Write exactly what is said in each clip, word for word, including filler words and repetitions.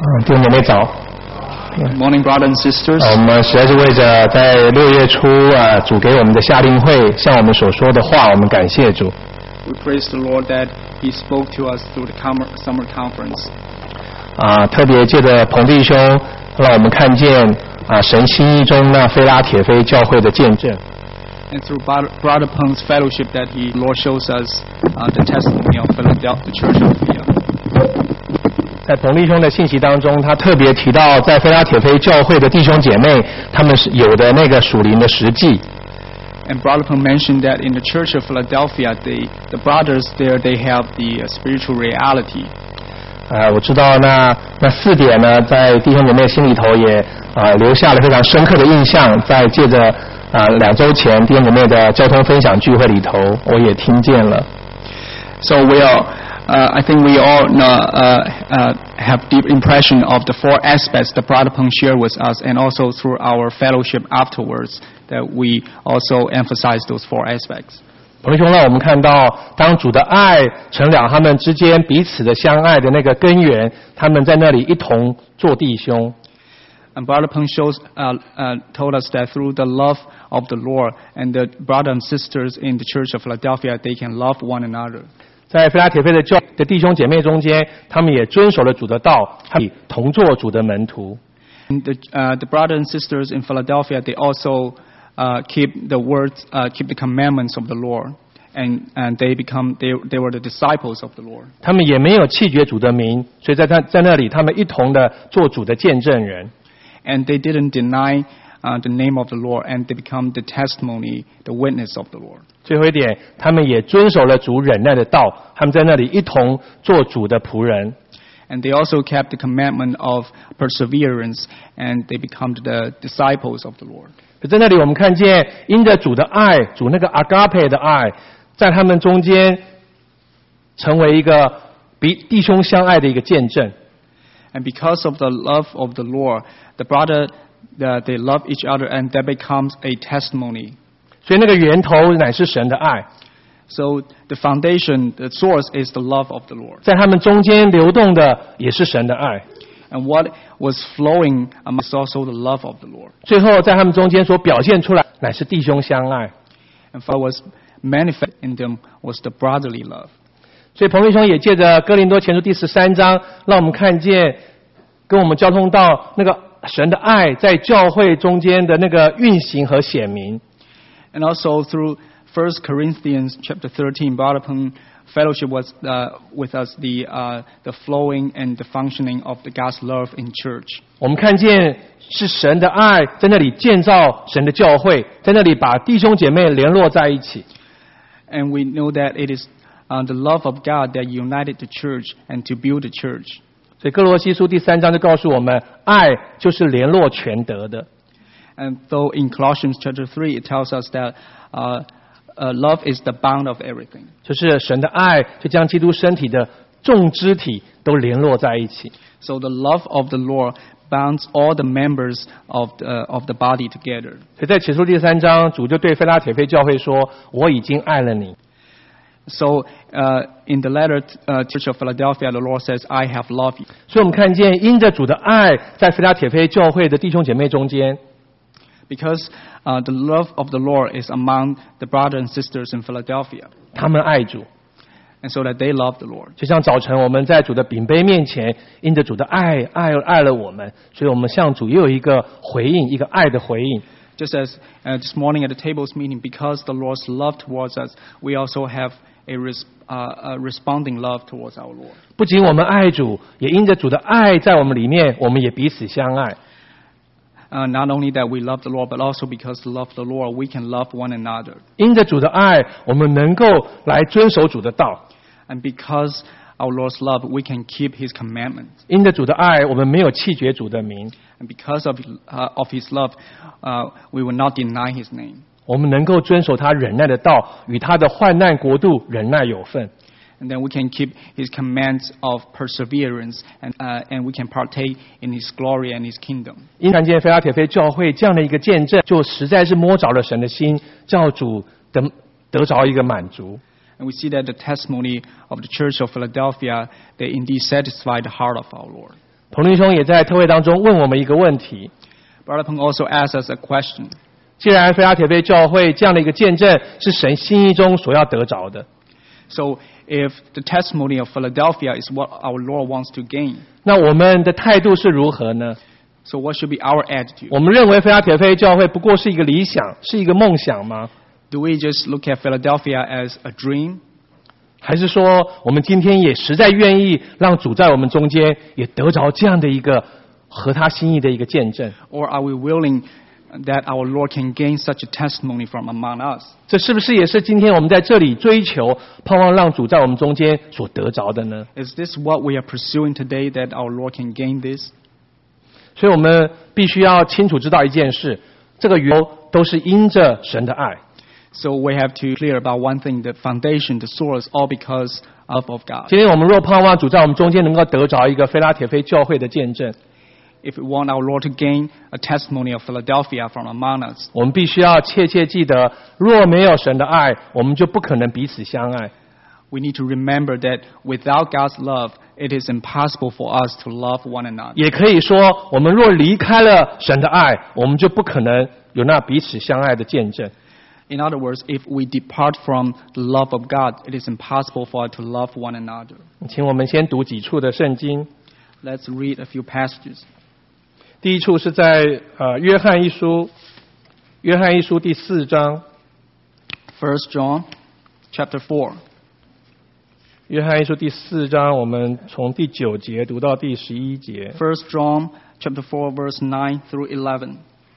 嗯，弟兄姐妹早。 Good morning, brothers and sisters. 我们实在是为着在六月初啊，主给我们的夏令会向我们所说的话，我们感谢主。 We praise the Lord that He spoke to us through the summer conference. 啊，特别借着彭弟兄，让我们看见啊神心意中那菲拉铁菲教会的见证。 And through Brother Peng's fellowship, that He Lord shows us uh, the testimony of Philadelphia, the Church of Philadelphia. 在彭弟兄的信息当中，他特别提到在菲拉铁菲教会的弟兄姐妹，他们是有的那个属灵的实际。 And Brother Peng mentioned that in the Church of Philadelphia, they, the brothers there, they have the uh, spiritual reality. 啊、呃，我知道那那四点呢，在弟兄姐妹心里头也啊、呃、留下了非常深刻的印象。在借着啊、呃、两周前弟兄姐妹的交通分享聚会里头，我也听见了。 So we are. Uh, I think we all know, uh, uh, have deep impression of the four aspects that Brother Peng shared with us, and also through our fellowship afterwards, that we also emphasize those four aspects. 彭弟兄让我们看到，当主的爱成了他们之间彼此的相爱的那个根源，他们在那里一同做弟兄。 And Brother Peng shows, uh, uh, told us that through the love of the Lord and the brothers and sisters in the Church of Philadelphia, they can love one another. 在菲拉铁菲的教的弟兄姐妹中间，他们也遵守了主的道，他们同做主的门徒。 And the, uh, the brothers and sisters in Philadelphia, they also uh, keep the words, uh, keep the commandments of the Lord, and and they become they they were the disciples of the Lord. 他们也没有弃绝主的名，所以在他在那里，他们一同的做主的见证人。 And they didn't deny uh, the name of the Lord, and they become the testimony, the witness of the Lord. 最后一点，他们也遵守了主忍耐的道，他们在那里一同做主的仆人。 And they also kept the commandment of perseverance, and they become the disciples of the Lord. 在那里，我们看见因着主的爱，主那个 agape 的爱，在他们中间成为一个比弟兄相爱的一个见证。 And because of the love of the Lord, the brother, the, they love each other, and that becomes a testimony. 所以那个源头乃是神的爱。 So the foundation, the source is the love of the Lord. 在他们中间流动的也是神的爱。 And what was flowing is also the love of the Lord. 最后在他们中间所表现出来乃是弟兄相爱。 And what was manifest in them was the brotherly love. 所以彭弟兄也借着哥林多前书第十三章，让我们看见跟我们交通到那个神的爱在教会中间的那个运行和显明。 And also through First Corinthians chapter thirteen, Brother Peng fellowship was uh, with us the uh, the flowing and the functioning of the God's love in church. 我们看见是神的爱在那里建造神的教会，在那里把弟兄姐妹联络在一起。 And we know that it is uh, the love of God that united the church and to build the church. 所以哥罗西书第三章就告诉我们，爱就是联络全德的。 And though in Colossians chapter three it tells us that uh, uh, love is the bound of everything. 就是神的爱就将基督身体的众肢体都联络在一起。 So the love of the Lord bounds all the members of the, of the body together. 所以在启示录第三章，主就对菲拉铁菲教会说：“我已经爱了你。” So uh, in the letter uh, Church of Philadelphia, the Lord says, "I have loved you." 所以我们看见因着主的爱，在菲拉铁菲教会的弟兄姐妹中间。 Because uh, the love of the Lord is among the brothers and sisters in Philadelphia. 他们爱主。 And so that they love the Lord. 就像早晨我们在主的饼杯面前，因着主的爱爱爱了我们，所以我们向主也有一个回应，一个爱的回应。 Just as uh, this morning at the tables meeting, because the Lord's love towards us, we also have a, res, uh, a responding love towards our Lord. 不仅我们爱主，也因着主的爱在我们里面，我们也彼此相爱。 Uh, not only that we love the Lord, but also because we love the Lord, we can love one another. 因着主的爱，我们能够来遵守主的道。 And because our Lord's love, we can keep His commandments. 因着主的爱，我们没有弃绝主的名。 And because of, uh, of His love, uh, we will not deny His name. 我们能够遵守他忍耐的道，与他的患难国度忍耐有份。 And then we can keep His commands of perseverance, and uh, and we can partake in His glory and His kingdom. 因看见菲拉铁菲教会这样的一个见证，就实在是摸着了神的心，叫主得得着一个满足。 And we see that the testimony of the Church of Philadelphia, they indeed satisfy the heart of our Lord. 彭弟兄也在特会当中问我们一个问题。 Brother Peng also asked us a question. 既然菲拉铁菲教会这样的一个见证是神心意中所要得着的， So if the testimony of Philadelphia is what our Lord wants to gain, 那我们的态度是如何呢？ so what should be our attitude? 我们认为菲拉铁菲教会不过是一个理想，是一个梦想吗？ Do we just look at Philadelphia as a dream? 还是说我们今天也实在愿意让主在我们中间也得着这样的一个合他心意的一个见证？ Or are we willing that our Lord can gain such a testimony from among us? 这是不是也是今天我们在这里追求盼望让主在我们中间所得着的呢？ Is this what we are pursuing today, that our Lord can gain this? 所以我们必须要清楚知道一件事，这个源都是因着神的爱。 So we have to be clear about one thing, the foundation, the source, all because of, of God. 今天我们若盼望主在我们中间能够得着一个菲拉铁菲教会的见证， If we want our Lord to gain a testimony of Philadelphia from among us, 我们必须要切切记得，若没有神的爱，我们就不可能彼此相爱。 we need to remember that without God's love, it is impossible for us to love one another. 也可以说，我们若离开了神的爱，我们就不可能有那彼此相爱的见证。 In other words, if we depart from the love of God, it is impossible for us to love one another. 请我们先读几处的圣经。 Let's read a few passages. 第一处是在呃约翰一书，约翰一书第四章， First John chapter four. 约翰一书第四章，我们从第九节读到第十一节。 First John chapter four, verse nine through eleven.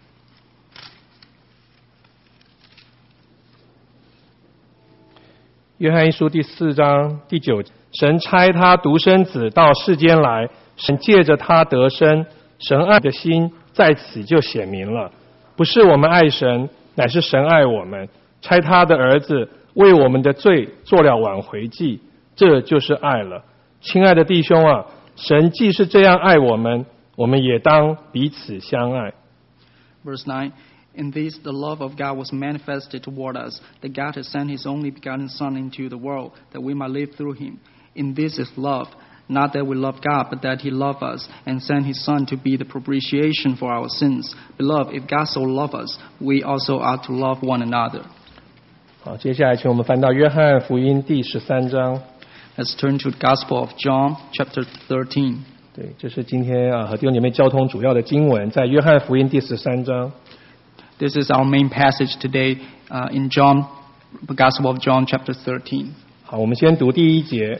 约翰一书第四章第九节，神差他独生子到世间来，神借着他得生，神爱的心在此就显明了，不是我们爱神，乃是神爱我们，差他的儿子为我们的罪做了挽回祭，这就是爱了。亲爱的弟兄啊，神既是这样爱我们，我们也当彼此相爱。 Verse nine. In this, the love of God was manifested toward us, that God has sent His only begotten Son into the world, that we might live through Him. In this is love, not that we love God, but that He loved us, and sent His Son to be the propitiation for our sins. Beloved, if God so loved us, we also ought to love one another. 好，接下来请我们翻到约翰福音第十三章。 Let's turn to the Gospel of John, chapter thirteen. 对，这是今天啊和弟兄姐妹交通主要的经文，在约翰福音第十三章。 This is our main passage today uh, in John, the Gospel of John, chapter thirteen. 好，我们先读第一节。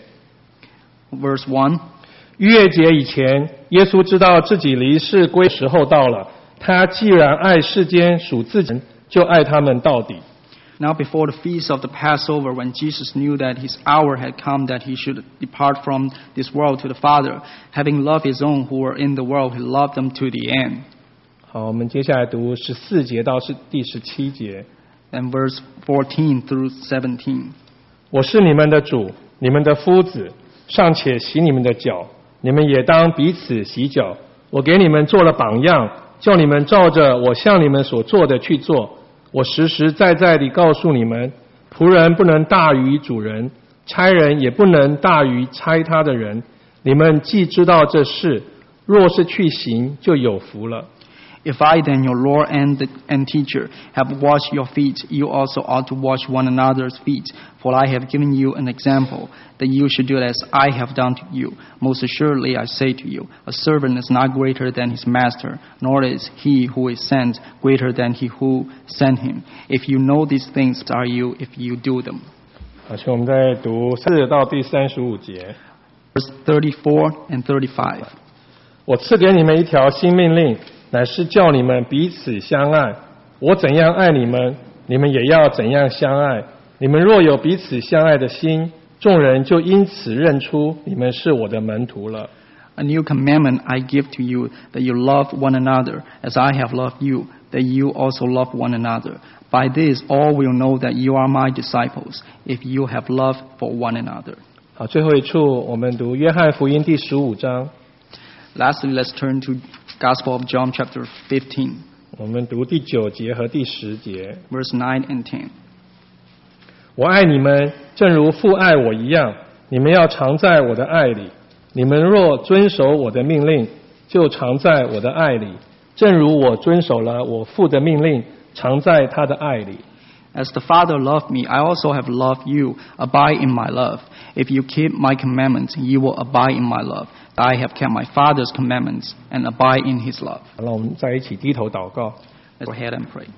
Verse one. 逾越节以前，耶稣知道自己离世归时候到了。他既然爱世间属自己人，就爱他们到底。 Now before the feast of the Passover, when Jesus knew that his hour had come that he should depart from this world to the Father, having loved his own who were in the world, he loved them to the end. 好，我们接下来读十四节到是第十七节。 And verse fourteen through seventeen. 我是你们的主，你们的夫子，尚且洗你们的脚，你们也当彼此洗脚。我给你们做了榜样，叫你们照着我向你们所做的去做。我实实在在地告诉你们，仆人不能大于主人，差人也不能大于差他的人。你们既知道这事，若是去行，就有福了。 If I then, your Lord and, the, and teacher, have washed your feet, you also ought to wash one another's feet. For I have given you an example, that you should do as I have done to you. Most assuredly I say to you, a servant is not greater than his master, nor is he who is sent greater than he who sent him. If you know these things, are you if you do them. 好，请我们再读四到第三十五节。 Verse thirty-four and thirty-five. 我赐给你们一条新命令，乃是叫你们彼此相爱。我怎样爱你们，你们也要怎样相爱。你们若有彼此相爱的心，众人就因此认出你们是我的门徒了。 A new commandment I give to you, that you love one another, as I have loved you, that you also love one another. By this all will know that you are my disciples, if you have love for one another. 好，最后一处我们读约翰福音第十五章。 Lastly, let's turn to Gospel of John chapter fifteen, 我们读第九节和第十节。 verse nine and ten. 我爱你们，正如父爱我一样，你们要常在我的爱里。你们若遵守我的命令， 就常在我的爱里，正如我遵守了我父的命令，常在他的爱里。 As the Father loved me, I also have loved you. Abide in my love. If you keep my commandments, you will abide in my love. I have kept my Father's commandments and abide in his love. 好，让我们在一起低头祷告。 Let's go ahead and pray.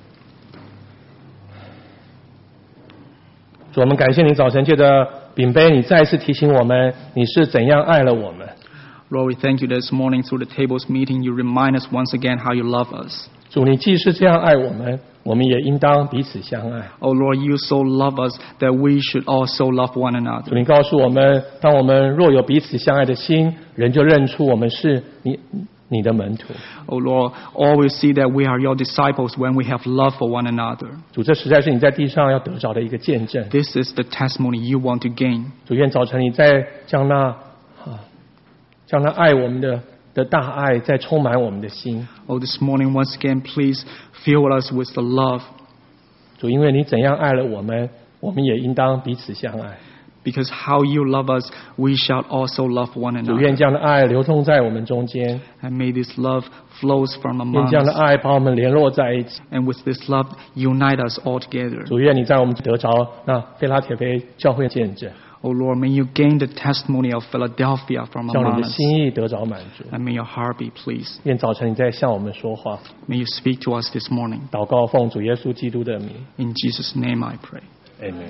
主，我们感谢你早晨借着饼杯，你再一次提醒我们，你是怎样爱了我们。 Lord, we thank you this morning through the tables meeting. You remind us once again how you love us. 主，你既是这样爱我们，我们也应当彼此相爱。 Oh Lord, you so love us that we should also love one 主， another. 你告诉我们，当我们若有彼此相爱的心，人就认出我们是你你的门徒。 Oh Lord, always see that we are your disciples when we have love for one another. 主，这实在是你在地上要得着的一个见证。 This is the testimony you want to gain. 主，愿早晨你再将那啊，将那爱我们的的大爱再充满我们的心。 Oh, this morning once again, please fill us with the love. 主，因为你怎样爱了我们，我们也应当彼此相爱。 Because how you love us, we shall also love one 主，愿 another. 这样的爱流通在我们中间， And may this love flows from 愿 among 这样的 us. 爱把我们联络在一起。 And with this love, unite us all together. 主，愿你在我们得着那菲拉铁菲教会见证， Oh Lord, may you gain the testimony of Philadelphia from 叫 among 你的 us. 心意得着满足。 And may your heart be pleased. 愿早晨你在向我们说话， May you speak to us this morning. 祷告奉主耶稣基督的名 In Jesus' name I pray. ，Amen。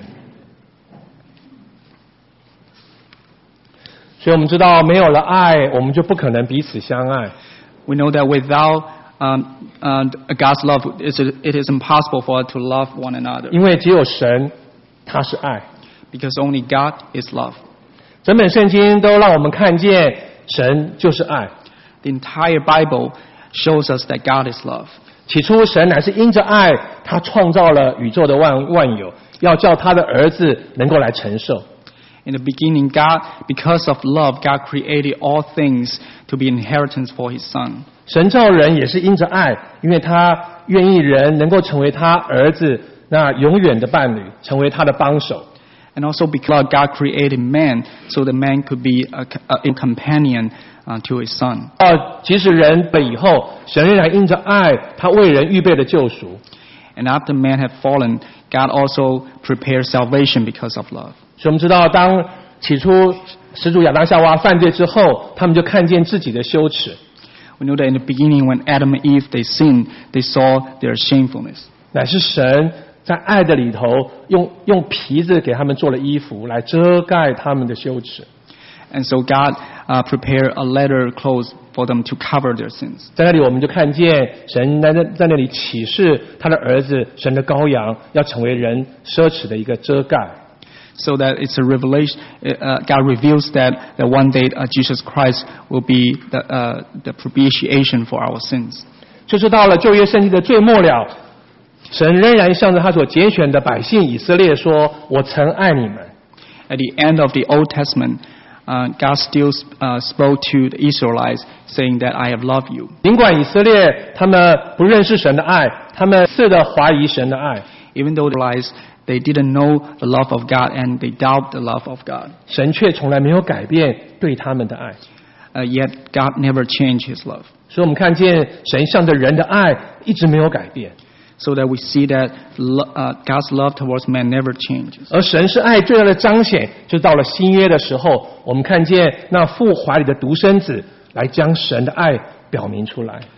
所以我们知道，没有了爱，我们就不可能彼此相爱。 We know that without um, uh, God's love, it's, it is impossible for us to love one another. 因为只有神，他是爱。 Because only God is love. 整本圣经都让我们看见，神就是爱。 The entire Bible shows us that God is love. 起初，神乃是因着爱，他创造了宇宙的万万有，要叫他的儿子能够来承受。 In the beginning, God, because of love, God created all things to be inheritance for His Son. 神造人也是因着爱，因为他愿意人能够成为他儿子那永远的伴侣，成为他的帮手。 And also because God created man, so that man could be a, a companion uh, to His Son. 哦，即使人了以后，神仍然因着爱，他为人预备了救赎。 And after man had fallen, God also prepared salvation because of love. 所以我们知道，当起初始祖亚当夏娃犯罪之后，他们就看见自己的羞耻。 We know that in the beginning, when Adam and Eve they sinned, they saw their shamefulness. 乃是神在爱的里头，用用皮子给他们做了衣服，来遮盖他们的羞耻。 And so God uh, prepared a leather clothes for them to cover their sins. 在那里，我们就看见神在那在那里启示他的儿子，神的羔羊要成为人奢侈的一个遮盖。 So that it's a revelation, uh, God reveals that, that one day uh, Jesus Christ will be the, uh, the propitiation for our sins. 就是到了旧约圣经的最末了，神仍然向着他所拣选的百姓以色列说：“我曾爱你们。” At the end of the Old Testament, uh, God still uh, spoke to the Israelites saying that I have loved you. 尽管以色列他们不认识神的爱，他们似的怀疑神的爱， Even though they realized they didn't know the love of God and they doubt the love of God. 神却从来没有改变对他们的爱。 Uh, yet God never changed His love. 所以我们看见神向着人的爱一直没有改变， So that we see that lo- uh, God's love towards man never changes. 而神是爱最大的彰显，就到了新约的时候，我们看见那父怀里的独生子来将神的爱表明出来。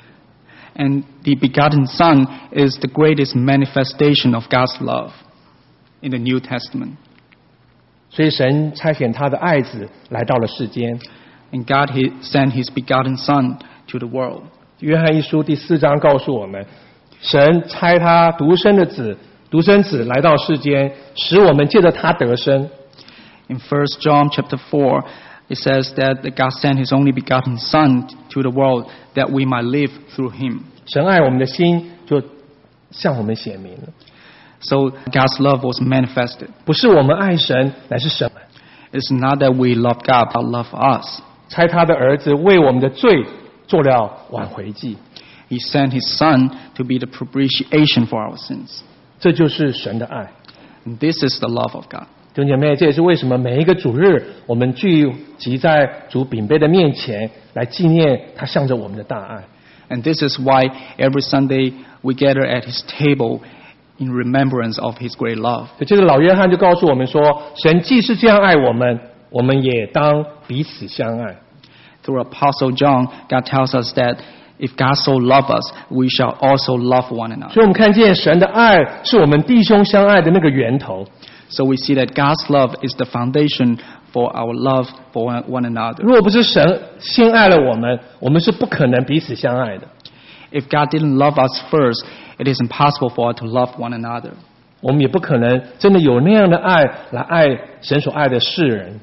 And the begotten Son is the greatest manifestation of God's love in the New Testament. 所以神差遣他的爱子来到了世间。 And God he sent His begotten Son to the world. 约翰一书第四章告诉我们，神差他独生的子，独生子来到世间，使我们借着他得生。 In First John chapter four, it says that God sent His only begotten Son to the world that we might live through Him. 神爱我们的心就向我们显明了， So God's love was manifested. 不是我们爱神，乃是神 It's not that we love God, but love us. 差他的儿子为我们的罪做了挽回祭， He sent His Son to be the propitiation for our sins. 这就是神的爱。 And this is the love of God. 弟兄姐妹，这也是为什么每一个主日我们聚集在主饼杯的面前，来纪念他向着我们的大爱。 And this is why every Sunday we gather at his table in remembrance of his great love. 所以这个老约翰就告诉我们说，神既是这样爱我们，我们也当彼此相爱。 Through Apostle John, God tells us that if God so loves us, we shall also love one another. 所以我们看见神的爱是我们弟兄相爱的那个源头。 So we see that God's love is the foundation for our love for one, one another. 如果不是神先爱了我们，我们是不可能彼此相爱的。 If God didn't love us first, it is impossible for us to love one another. 我们也不可能真的有那样的爱来爱神所爱的世人。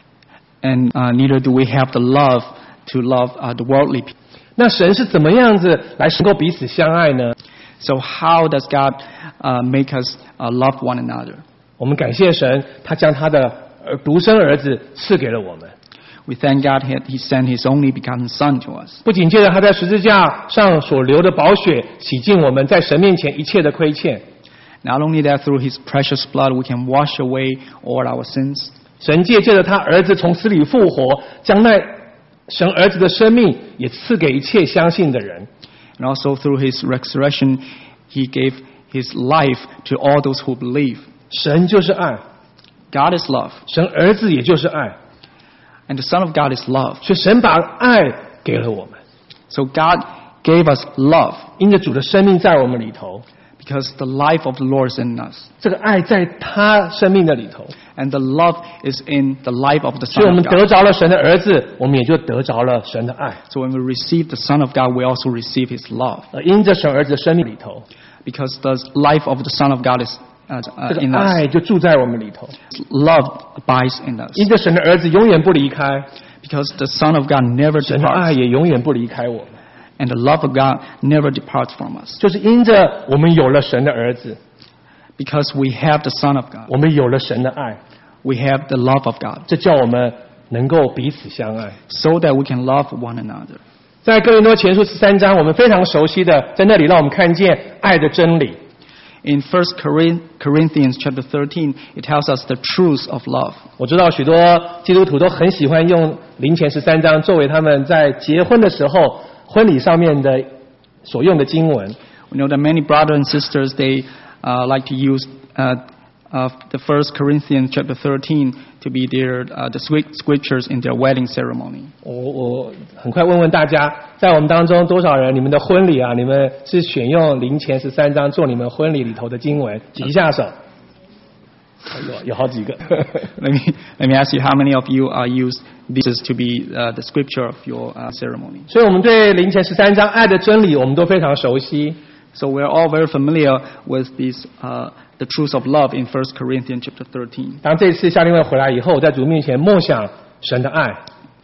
And uh, neither do we have the love to love uh, the worldly people. 那神是怎么样子来能够彼此相爱呢？ So how does God uh, make us uh, love one another? 我们感谢神，他将他的独生儿子赐给了我们。 We thank God that He sent His only begotten Son to us. 不仅借着他在十字架上所流的宝血，洗净我们在神面前一切的亏欠。 Not only that, through His precious blood, we can wash away all our sins. 神借借着他儿子从死里复活，将那神儿子的生命也赐给一切相信的人。 And also through His resurrection, He gave His life to all those who believe. 神就是爱， God is love, 神儿子也就是爱， and the Son of God is love. 所以神把爱给了我们， So God gave us love 因着主的生命在我们里头， because the life of the Lord is in us. 这个爱在他生命的里头， And the love is in the life of the 所以我 Son 们 of 得 God. 着了神的儿子，我们也就得着了神的爱。 So when we receive the Son of God, we also receive His love. 而因着神儿子的生命里头， Because the life of the Son of God is uh, 这 uh, 个 in us. 爱就住在我们里头。 Love abides in us. 因着神的儿子永远不离开， Because the Son of God never 神的爱 departs. 也永远不离开我们。 And the love of God never departs from us. 就是因着我们有了神的儿子， Because we have the Son of God. 我们有了神的爱， We have the love of God. 这叫我们能够彼此相爱。 So that we can love one another. 在哥林多前书十三章，我们非常熟悉的，在那里让我们看见爱的真理。 In First Corinthians chapter thirteen, it tells us the truth of love. 我知道许多基督徒都很喜欢用林前十三章作为他们在结婚的时候婚礼上面的所用的经文。 We know that many brothers and sisters, they uh, like to use uh, uh, the First Corinthians chapter thirteen to be their uh, the scriptures in their wedding ceremony. 我我很快问问大家，在我们当中多少人你们的婚礼啊，你们是选用林前十三章做你们婚礼里头的经文？举一下手。有有好几个。 Let me let me ask you, how many of you uh, use these to be uh, the scripture of your uh, ceremony? 所以我们对林前十三章爱的真理，我们都非常熟悉。 So we're all very familiar with this uh, the truth of love in First Corinthians chapter thirteen. 当这次夏令会回来以后，我在主面前默想神的爱，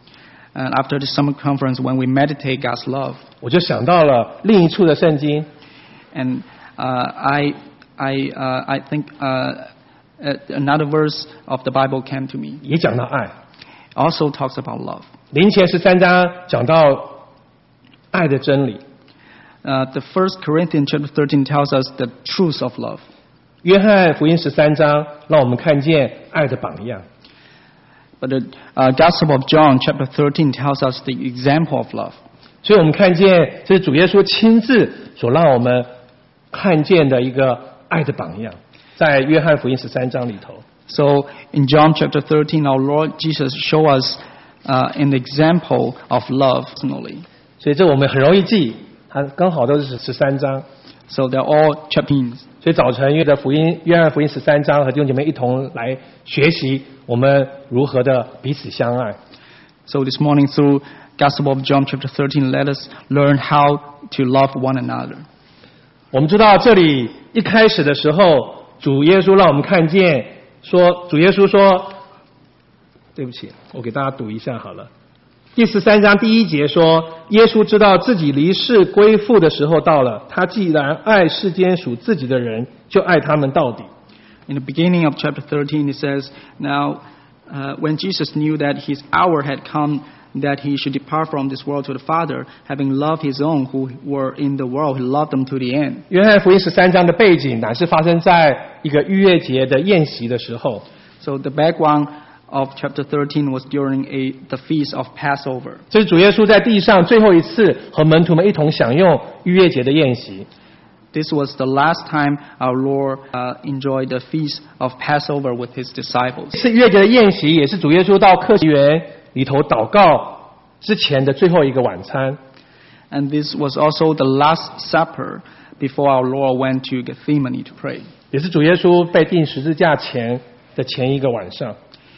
And after the summer conference, when we meditate God's love, 我就想到了另一处的圣经， and uh, I I uh, I think uh, uh, another verse of the Bible came to me. 也讲到爱。 Also talks about love. 林前十三章讲到爱的真理， Uh, the First Corinthians chapter thirteen tells us the truth of love. 约翰福音十三章让我们看见爱的榜样。 But the uh, Gospel of John chapter thirteen tells us the example of love. 所以我们看见这是主耶稣亲自所让我们看见的一个爱的榜样，在约翰福音十三章里头。 So in John chapter thirteen, our Lord Jesus show us uh, an example of love personally. 所以这我们很容易记，它刚好都是十三章。 So they're all chapters. 所以早晨约的福音约翰福音十三章和弟兄姐妹一同来学习我们如何的彼此相爱。 So this morning through Gospel of John chapter thirteen, let us learn how to love one another. 我们知道这里一开始的时候，主耶稣让我们看见说，主耶稣说，对不起，我给大家读一下好了。第十三章第一节说，耶稣知道自己离世归父的时候到了，他既然爱世间属自己的人，就爱他们到底。 In the beginning of chapter thirteen, it says, Now uh, when Jesus knew that his hour had come, that he should depart from this world to the Father, having loved his own who were in the world, he loved them to the end. 约翰福音十三章的背景乃是发生在一个逾越节的宴席的时候。 So the background of chapter thirteen was during a the feast of Passover. 这是主耶稣在地上最后一次和门徒们一同享用逾越节的宴席。 This was the last time our Lord uh, enjoyed the feast of Passover with his disciples. 是逾越节的宴席，也是主耶稣到客西园里头祷告之前的最后一个晚餐。 And this was also the Last Supper before our Lord went to Gethsemane to pray. 也是主耶稣被钉十字架前的前一个晚上。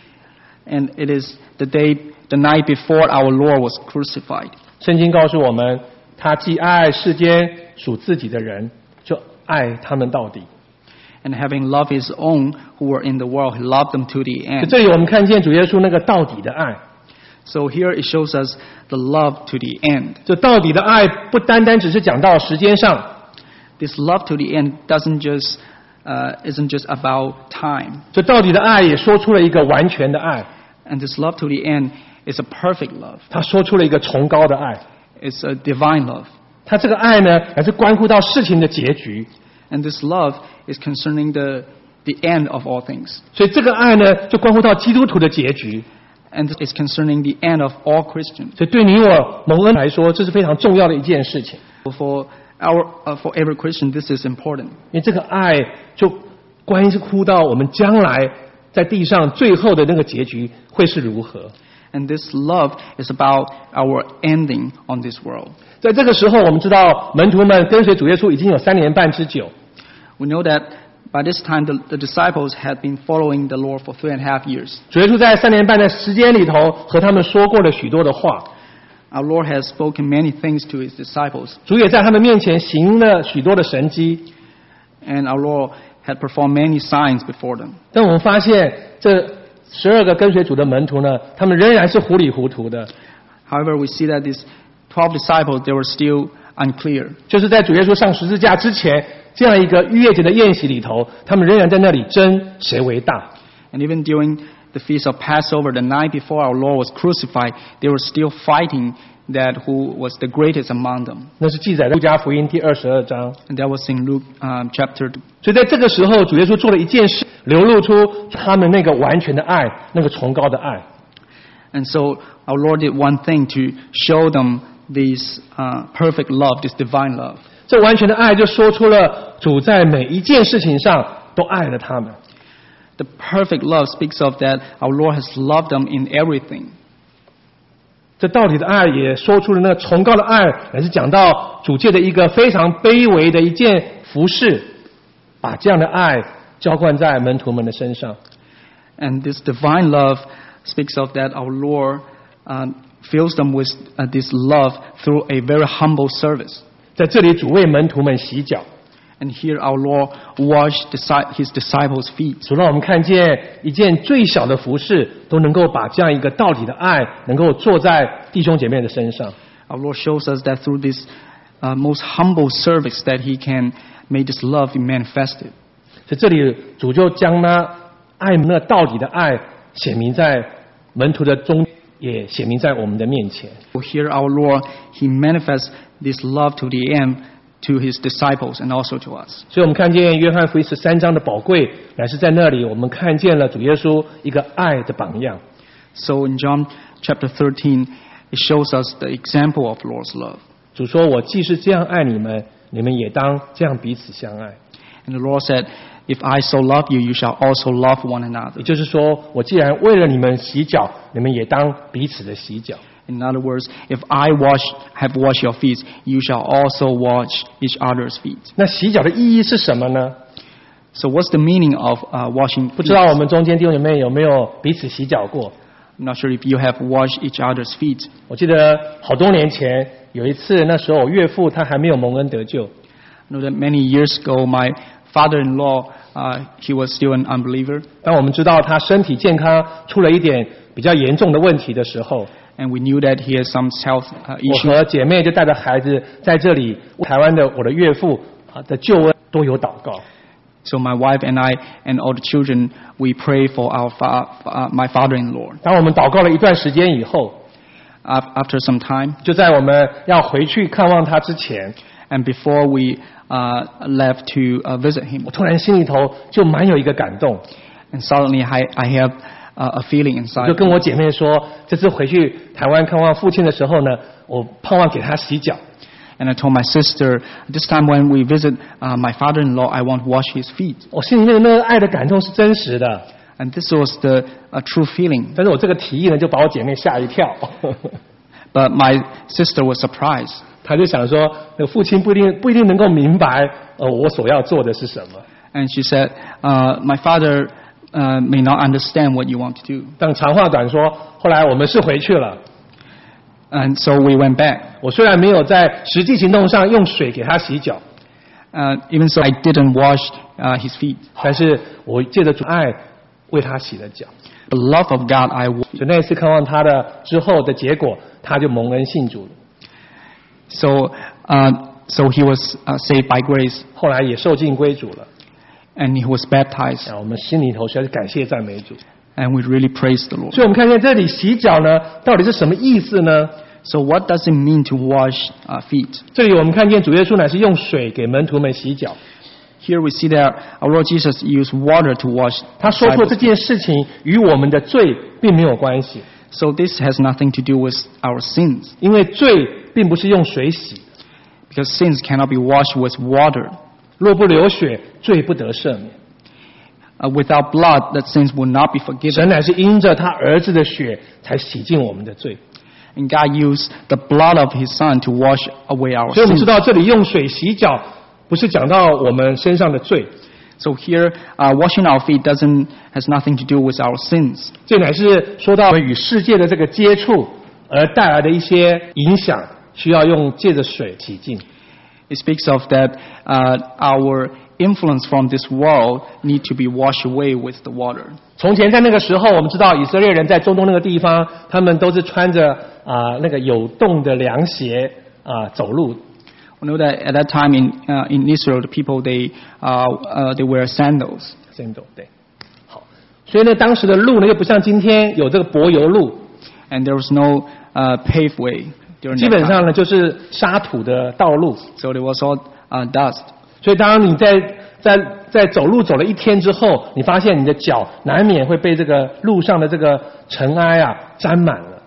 And it is the day, the night before our Lord was crucified. 圣经告诉我们，他既爱世间属自己的人，就爱他们到底。 And having loved his own who were in the world, he loved them to the 在 end. 这里我们看见主耶稣那个到底的爱。 So here it shows us the love to the end. 这到底的爱不单单只是讲到时间上， This love to the end doesn't just uh, isn't just about time. 这到底的爱也说出了一个完全的爱， And this love to the end is a perfect love. 他说出了一个崇高的爱。 It's a divine love. 他这个爱呢，还是关乎到事情的结局。 And this love is concerning the the end of all things. 所以这个爱呢，就关乎到基督徒的结局。 And it's concerning the end of all Christians. 所以对你我蒙恩来说，这是非常重要的一件事情。 For our uh, for every Christian, this is important. 因为这个爱就关乎到我们将来在地上最后的那个结局会是如何。 And this love is about our ending on this world. 在这个时候，我们知道门徒们跟随主耶稣已经有三年半之久。 We know that by this time the, the disciples had been following the Lord for three and a half years. 主耶稣在三年半的时间里头，和他们说过了许多的话。 Our Lord has spoken many things to his disciples. 主也在他们面前行了许多的神迹。 And our Lord had performed many signs before them. 但我们发现，这十二个跟随主的门徒呢，他们仍然是糊里糊涂的。 However, we see that these twelve disciples, they were still unclear. 就是在主耶稣上十字架之前，这样一个逾越节的宴席里头，他们仍然在那里争谁为大。 And even during the feast of Passover, the night before our Lord was crucified, they were still fighting that who was the greatest among them. 那是记载在路加福音第二十二章。 And that was in Luke um, chapter two. 所以在这个时候，主耶稣做了一件事，流露出他们那个完全的爱，那个崇高的爱。 And so our Lord did one thing to show them this uh, perfect love, this divine love. 这完全的爱就说出了主在每一件事情上都爱了他们。 The perfect love speaks of that our Lord has loved them in everything. 这到底的爱也说出了那崇高的爱，也是讲到主借的一个非常卑微的一件服饰，把这样的爱浇灌在门徒们的身上。 And this divine love speaks of that our Lord um, fills them with uh, this love through a very humble service. 在这里，主为门徒们洗脚， And here our Lord washed disi- his disciples' feet. 主让我们看见一件最小的服饰都能够把这样一个到底的爱，能够做在弟兄姐妹的身上。 Our Lord shows us that through this uh, most humble service that he can make this love be manifested. 在这里，主就将那爱那到底的爱显明在门徒的中，也显明在我们的面前。 Here our Lord, he manifests this love to the end to his disciples and also to us. 所以我们看见约翰福音十三章的宝贵，乃是在那里我们看见了主耶稣一个爱的榜样。 So in John chapter thirteen, it shows us the example of Lord's love. 主说：“我既是这样爱你们，你们也当这样彼此相爱。” And the Lord said, "If I so love you, you shall also love one another." 也就是说，我既然为了你们洗脚，你们也当彼此的洗脚。 In other words, if I wash, have washed your feet, you shall also wash each other's feet. 那洗脚的意义是什么呢？ So what's the meaning of uh, washing 不 feet? 知道我们中间弟兄姐妹有没有彼此洗脚过？ I'm not sure if you have washed each other's feet. 我记得好多年前有一次，那时候我岳父他还没有蒙恩得救， I know that many years ago, my father-in-law, uh, he was still an unbeliever. 当我们知道他身体健康出了一点比较严重的问题的时候， And we knew that he had some health uh, 我 issues. 和姐妹就带着孩子在这里，台湾的我的岳父啊的救恩都有祷告。 So my wife and I and all the children, we pray for our fa- uh, my father-in-law. 当我们祷告了一段时间以后， Af- After some time, 就在我们要回去看望他之前， and before we uh, left to uh, visit him, 我突然心里头就蛮有一个感动。 And suddenly I, I have uh, a feeling 我 inside. 就跟我姐妹说，这次回去台湾看望父亲的时候呢，我盼望给他洗脚。 And I told my sister, this time when we visit uh, my father-in-law, I want to wash his feet. 我心里面的那个爱的感动是真实的， And this was the uh, true feeling. 但是我这个提议呢，就把我姐妹吓一跳。 But my sister was surprised. 她就想说，那个父亲不一定不一定能够明白，呃，我所要做的是什么。 And she said, uh, my father uh, may not understand what you want to do. 但长话短说，后来我们是回去了。 And so we went back. 我虽然没有在实际行动上用水给他洗脚， Uh, even so, I didn't wash uh, his feet. 但是我借着主爱为他洗了脚。 The love of God, I wa- 所以那一次看望他的之后的结果，他就蒙恩信主了， so uh, so he was uh, saved by grace, 后来也受尽归主了。 and he was baptized. 啊，我们心里头实在是感谢赞美主。 And we really praise the Lord. 所以我们看见这里洗脚呢，到底是什么意思呢？ So what does it mean to wash uh, feet? 这里我们看见主耶稣乃是用水给门徒们洗脚。 Here we see that our Lord Jesus used water to wash. 他说出 disciples. 这件事情与我们的罪并没有关系， So this has nothing to do with our sins, 因为罪并不是用水洗， because sins cannot be washed with water. 若不流血，罪不得赦免。 Uh, without blood, that sins will not be 神 forgiven. 乃是因着他儿子的血才洗净我们的罪。 And God used the blood of His Son to wash away our 所以我们知 sins. 道这里用水洗脚，不是讲到我们身上的罪， So here, uh, washing our feet doesn't has nothing to do with our sins. 这乃是说到与世界的这个接触而带来的一些影响，需要用借着水洗净。 It speaks of that uh, our influence from this world need to be washed away with the water. 从前在那个时候，我们知道以色列人在中东那个地方，他们都是穿着啊、那个有洞的凉鞋啊、走路。 We know that at that time in uh, in Israel, the people they uh, uh, they wear sandals. 真的对，好，所以呢，当时的路呢又不像今天有这个柏油路， And there was no uh, paved way during 基 that 本 time. 上呢就是沙土的道路。 So there was all uh, dust. 所以当你在在在走路走了一天之后，你发现你的脚难免会被这个路上的这个尘埃啊沾满了。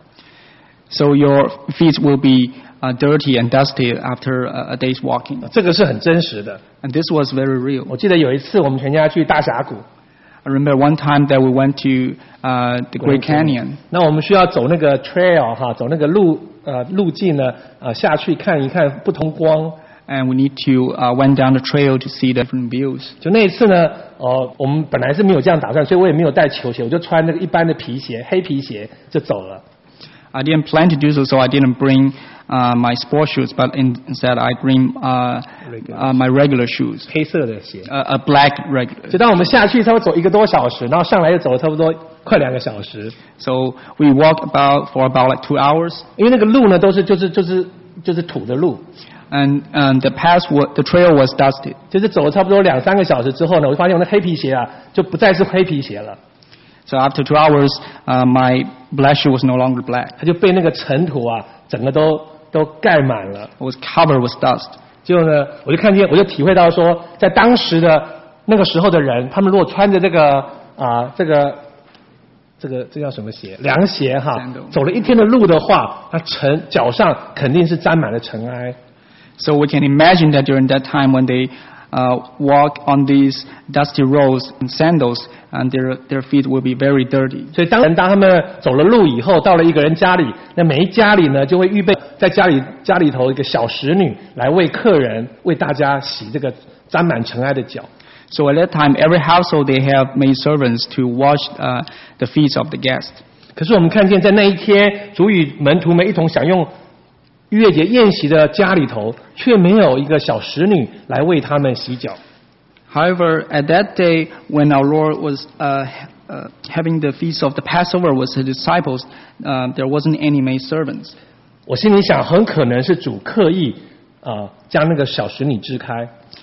So your feet will be uh, dirty and dusty after a, a day's walking. 这个是很真实的。 And this was very real. 我记得有一次我们全家去大峡谷， I remember one time that we went to uh, the Great Canyon. 那我们需要走那个 trail 哈，走那个路呃路径呢呃下去看一看不同光。 And we need to uh, went down the trail to see the different views. 就那一次呢，呃，我们本来是没有这样打算，所以我也没有带球鞋，我就穿那个一般的皮鞋，黑皮鞋就走了。 I didn't plan to do so, so I didn't bring uh, my sports shoes, but in, instead I bring uh, uh, my regular shoes, 黑色的鞋。 uh, a black regular. 就当我们下去差不多走一个多小时，然后上来又走了差不多快两个小时， So we walked about for about like two hours, 因为那个路呢都是就是就是就是土的路， and and the path wa- the trail was dusted. 就是走了差不多两三个小时之后呢，我就发现我那黑皮鞋啊就不再是黑皮鞋了， So after two hours, uh, my black shoe was no longer black. 它就被那个尘土啊整个都都盖满了。 It was covered with dust. 结果呢，我就看见，我就体会到说，在当时的那个时候的人，他们如果穿着这个啊、这个这个这叫什么鞋？凉鞋哈 Sandal， 走了一天的路的话，他尘脚上肯定是沾满了尘埃。 So we can imagine that during that time when they uh, walk on these dusty roads in sandals, and their their feet will be very dirty. 所以当当他们走了路以后，到了一个人家里，那每一家里呢，就会预备在家里家里头一个小使女来为客人为大家洗这个沾满尘埃的脚。 So at that time, every household they have maid servants to wash uh, the feet of the guest. 可是我们看见在那一天，主与门徒们一同享用逾越节宴席的家里头，却没有一个小使女来为他们洗脚。 However, at that day, when our Lord was uh, uh, having the feast of the Passover with his disciples, uh, there wasn't any maid servants. 我心里想，很可能是主刻意啊、呃将那个小使女支开。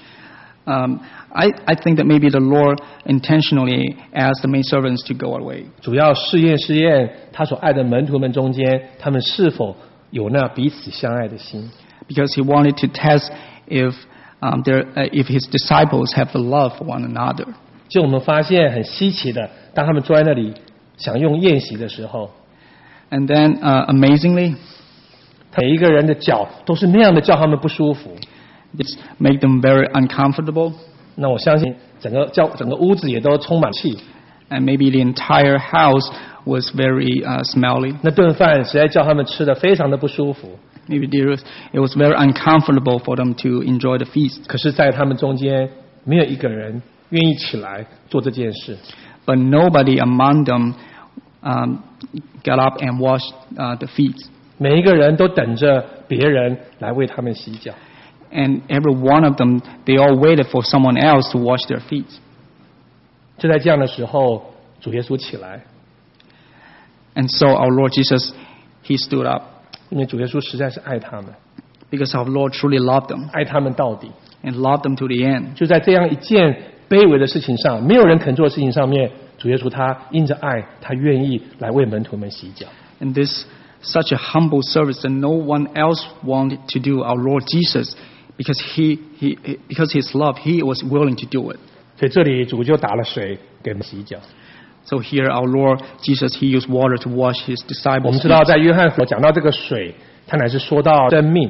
Um, I, I think that maybe the Lord intentionally asked the maid servants to go away. 主要试验试验他所爱的门徒们中间，他们是否有那彼此相爱的心。 Because he wanted to test if um, there, uh, if his disciples have the love for one another. 就我们发现很稀奇的，当他们坐在那里享用宴席的时候， And then, uh, amazingly, 每一个人的脚都是那样的叫他们不舒服。 this made them very uncomfortable. 那我相信整个教整个屋子也都充满气。 And maybe the entire house was very uh, smelly. 那顿饭实在叫他们吃得非常的不舒服。 Maybe there was, it was very uncomfortable for them to enjoy the feast. 可是，在他们中间没有一个人愿意起来做这件事。 But nobody among them um, got up and washed uh, the feet. 每一个人都等着别人来为他们洗脚。 And every one of them, they all waited for someone else to wash their feet. 就在这样的时候，主耶稣起来， And so our Lord Jesus, He stood up 因为主耶稣实在是爱他们， because our Lord truly loved them 爱他们到底。 and loved them to the end. 就在这样一件卑微的事情上，没有人肯做的事情上面，主耶稣他因着爱，他愿意来为门徒们洗脚。 And this such a humble service that no one else wanted to do, our Lord Jesus, because he, he because His love, He was willing to do it. 所以这里主就打了水给我们洗脚。 So here our Lord Jesus, He used water to wash His 我 disciples' 们知道， feet. 在约翰所讲到这个水，它乃是说到生命。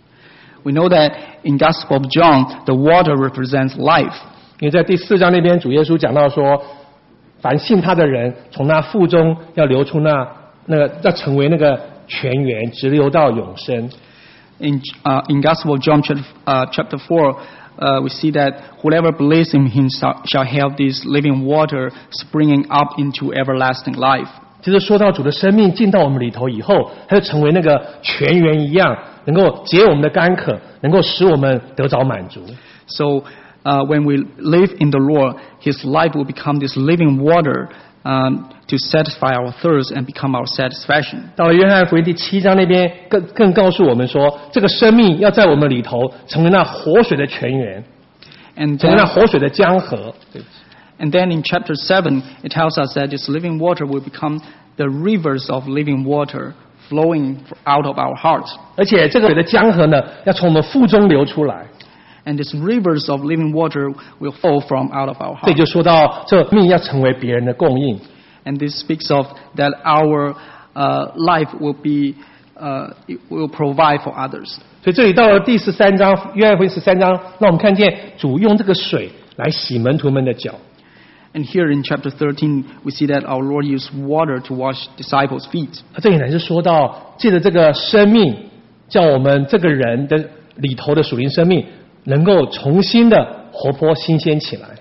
We know that in Gospel of John, the water represents life. 因为在第四章那边，主耶稣讲到说，凡信他的人，从那腹中要流出那那个要成为那个泉源，直流到永生。 In, uh, in Gospel of John chapter, uh, chapter four, uh, we see that whoever believes in Him shall, shall have this living water springing up into everlasting life. 就是说到主的生命进到我们里头以后，它就成为那个泉源一样，能够解我们的干渴，能够使我们得着满足。 So uh, when we live in the Lord, His life will become this living water um, to satisfy our thirst and become our satisfaction. 到了约翰福音第七章那边，更更告诉我们说，这个生命要在我们里头成为那活水的泉源， And 成为那 then, 活水的江河。对不起 and then in chapter seven, it tells us that this living water will become the rivers of living water flowing out of our hearts. 而且这个水的江河呢，要从我们腹中流出来。 And these rivers of living water will flow from out of our 这 hearts. 就说到这命要成为别人的供应。 And this speaks of that our uh, life will be uh, it will provide for others. 所以这里到了第十三章，约翰福音十三章，让我们看见主用这个水来洗门徒们的脚。 And here in chapter thirteen, we see that our Lord used water to wash disciples' feet. 他这里乃是说到，借着这个生命，叫我们这个人的里头的属灵生命，能够重新的活泼新鲜起来。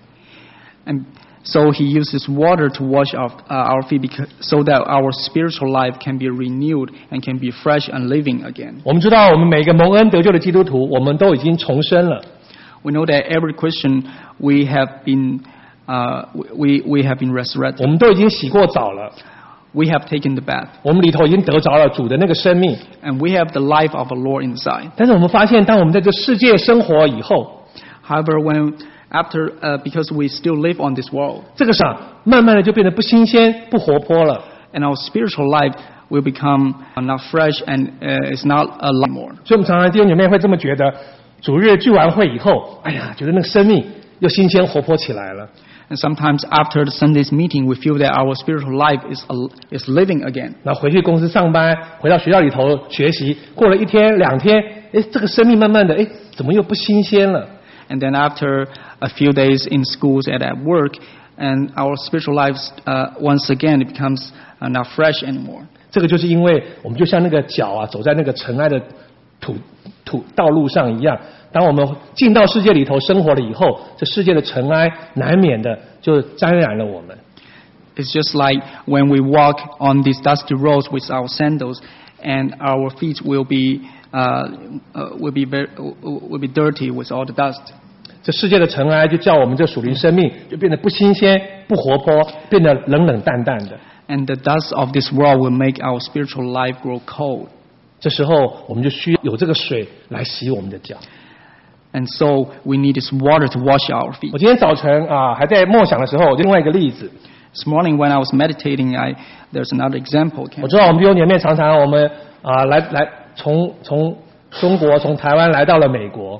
And so He uses water to wash our, uh, our feet because, so that our spiritual life can be renewed and can be fresh and living again. 我们知道，我们每个蒙恩得救的基督徒，我们都已经重生了。 We know that every Christian, we have been, uh, we, we have been resurrected. 我们都已经洗过澡了， We have taken the bath. 我们里头已经得着了主的那个生命。 And we have the life of the Lord inside. 但是我们发现，当我们在这世界生活以后， However, when after, uh, because we still live on this world, 这个上慢慢的就变得不新鲜、不活泼了。 and our spiritual life will become not fresh and uh, is not alive anymore. 所以我们常常弟兄姐妹会这么觉得，主日聚完会以后，哎呀，觉得那个生命又新鲜活泼起来了。 And sometimes after the Sunday's meeting, we feel that our spiritual life is al- is living again. 然后回去公司上班，回到学校里头学习，过了一天两天，哎，这个生命慢慢的，哎，怎么又不新鲜了？ And then after a few days in schools and at work, and our spiritual lives uh, once again it becomes uh, not fresh anymore. 这个就是因为我们就像那个脚啊，走在那个尘埃的土土道路上一样。当我们进到世界里头生活了以后，这世界的尘埃难免的就沾染了我们。 It's just like when we walk on these dusty roads with our sandals, and our feet will be uh, uh, will be very, will be dirty with all the dust. 这世界的尘埃就叫我们这属灵生命就变得不新鲜、不活泼，变得冷冷淡淡的。 And the dust of this world will make our spiritual life grow cold. 这时候我们就需要有这个水来洗我们的脚。 And so we need this water to wash our feet. 我今天早晨啊还在默想的时候，另外一个例子， This morning when I was meditating, I there's another example. 我知道我们弟兄姐妹常常我们啊来来从从中国从台湾来到了美国。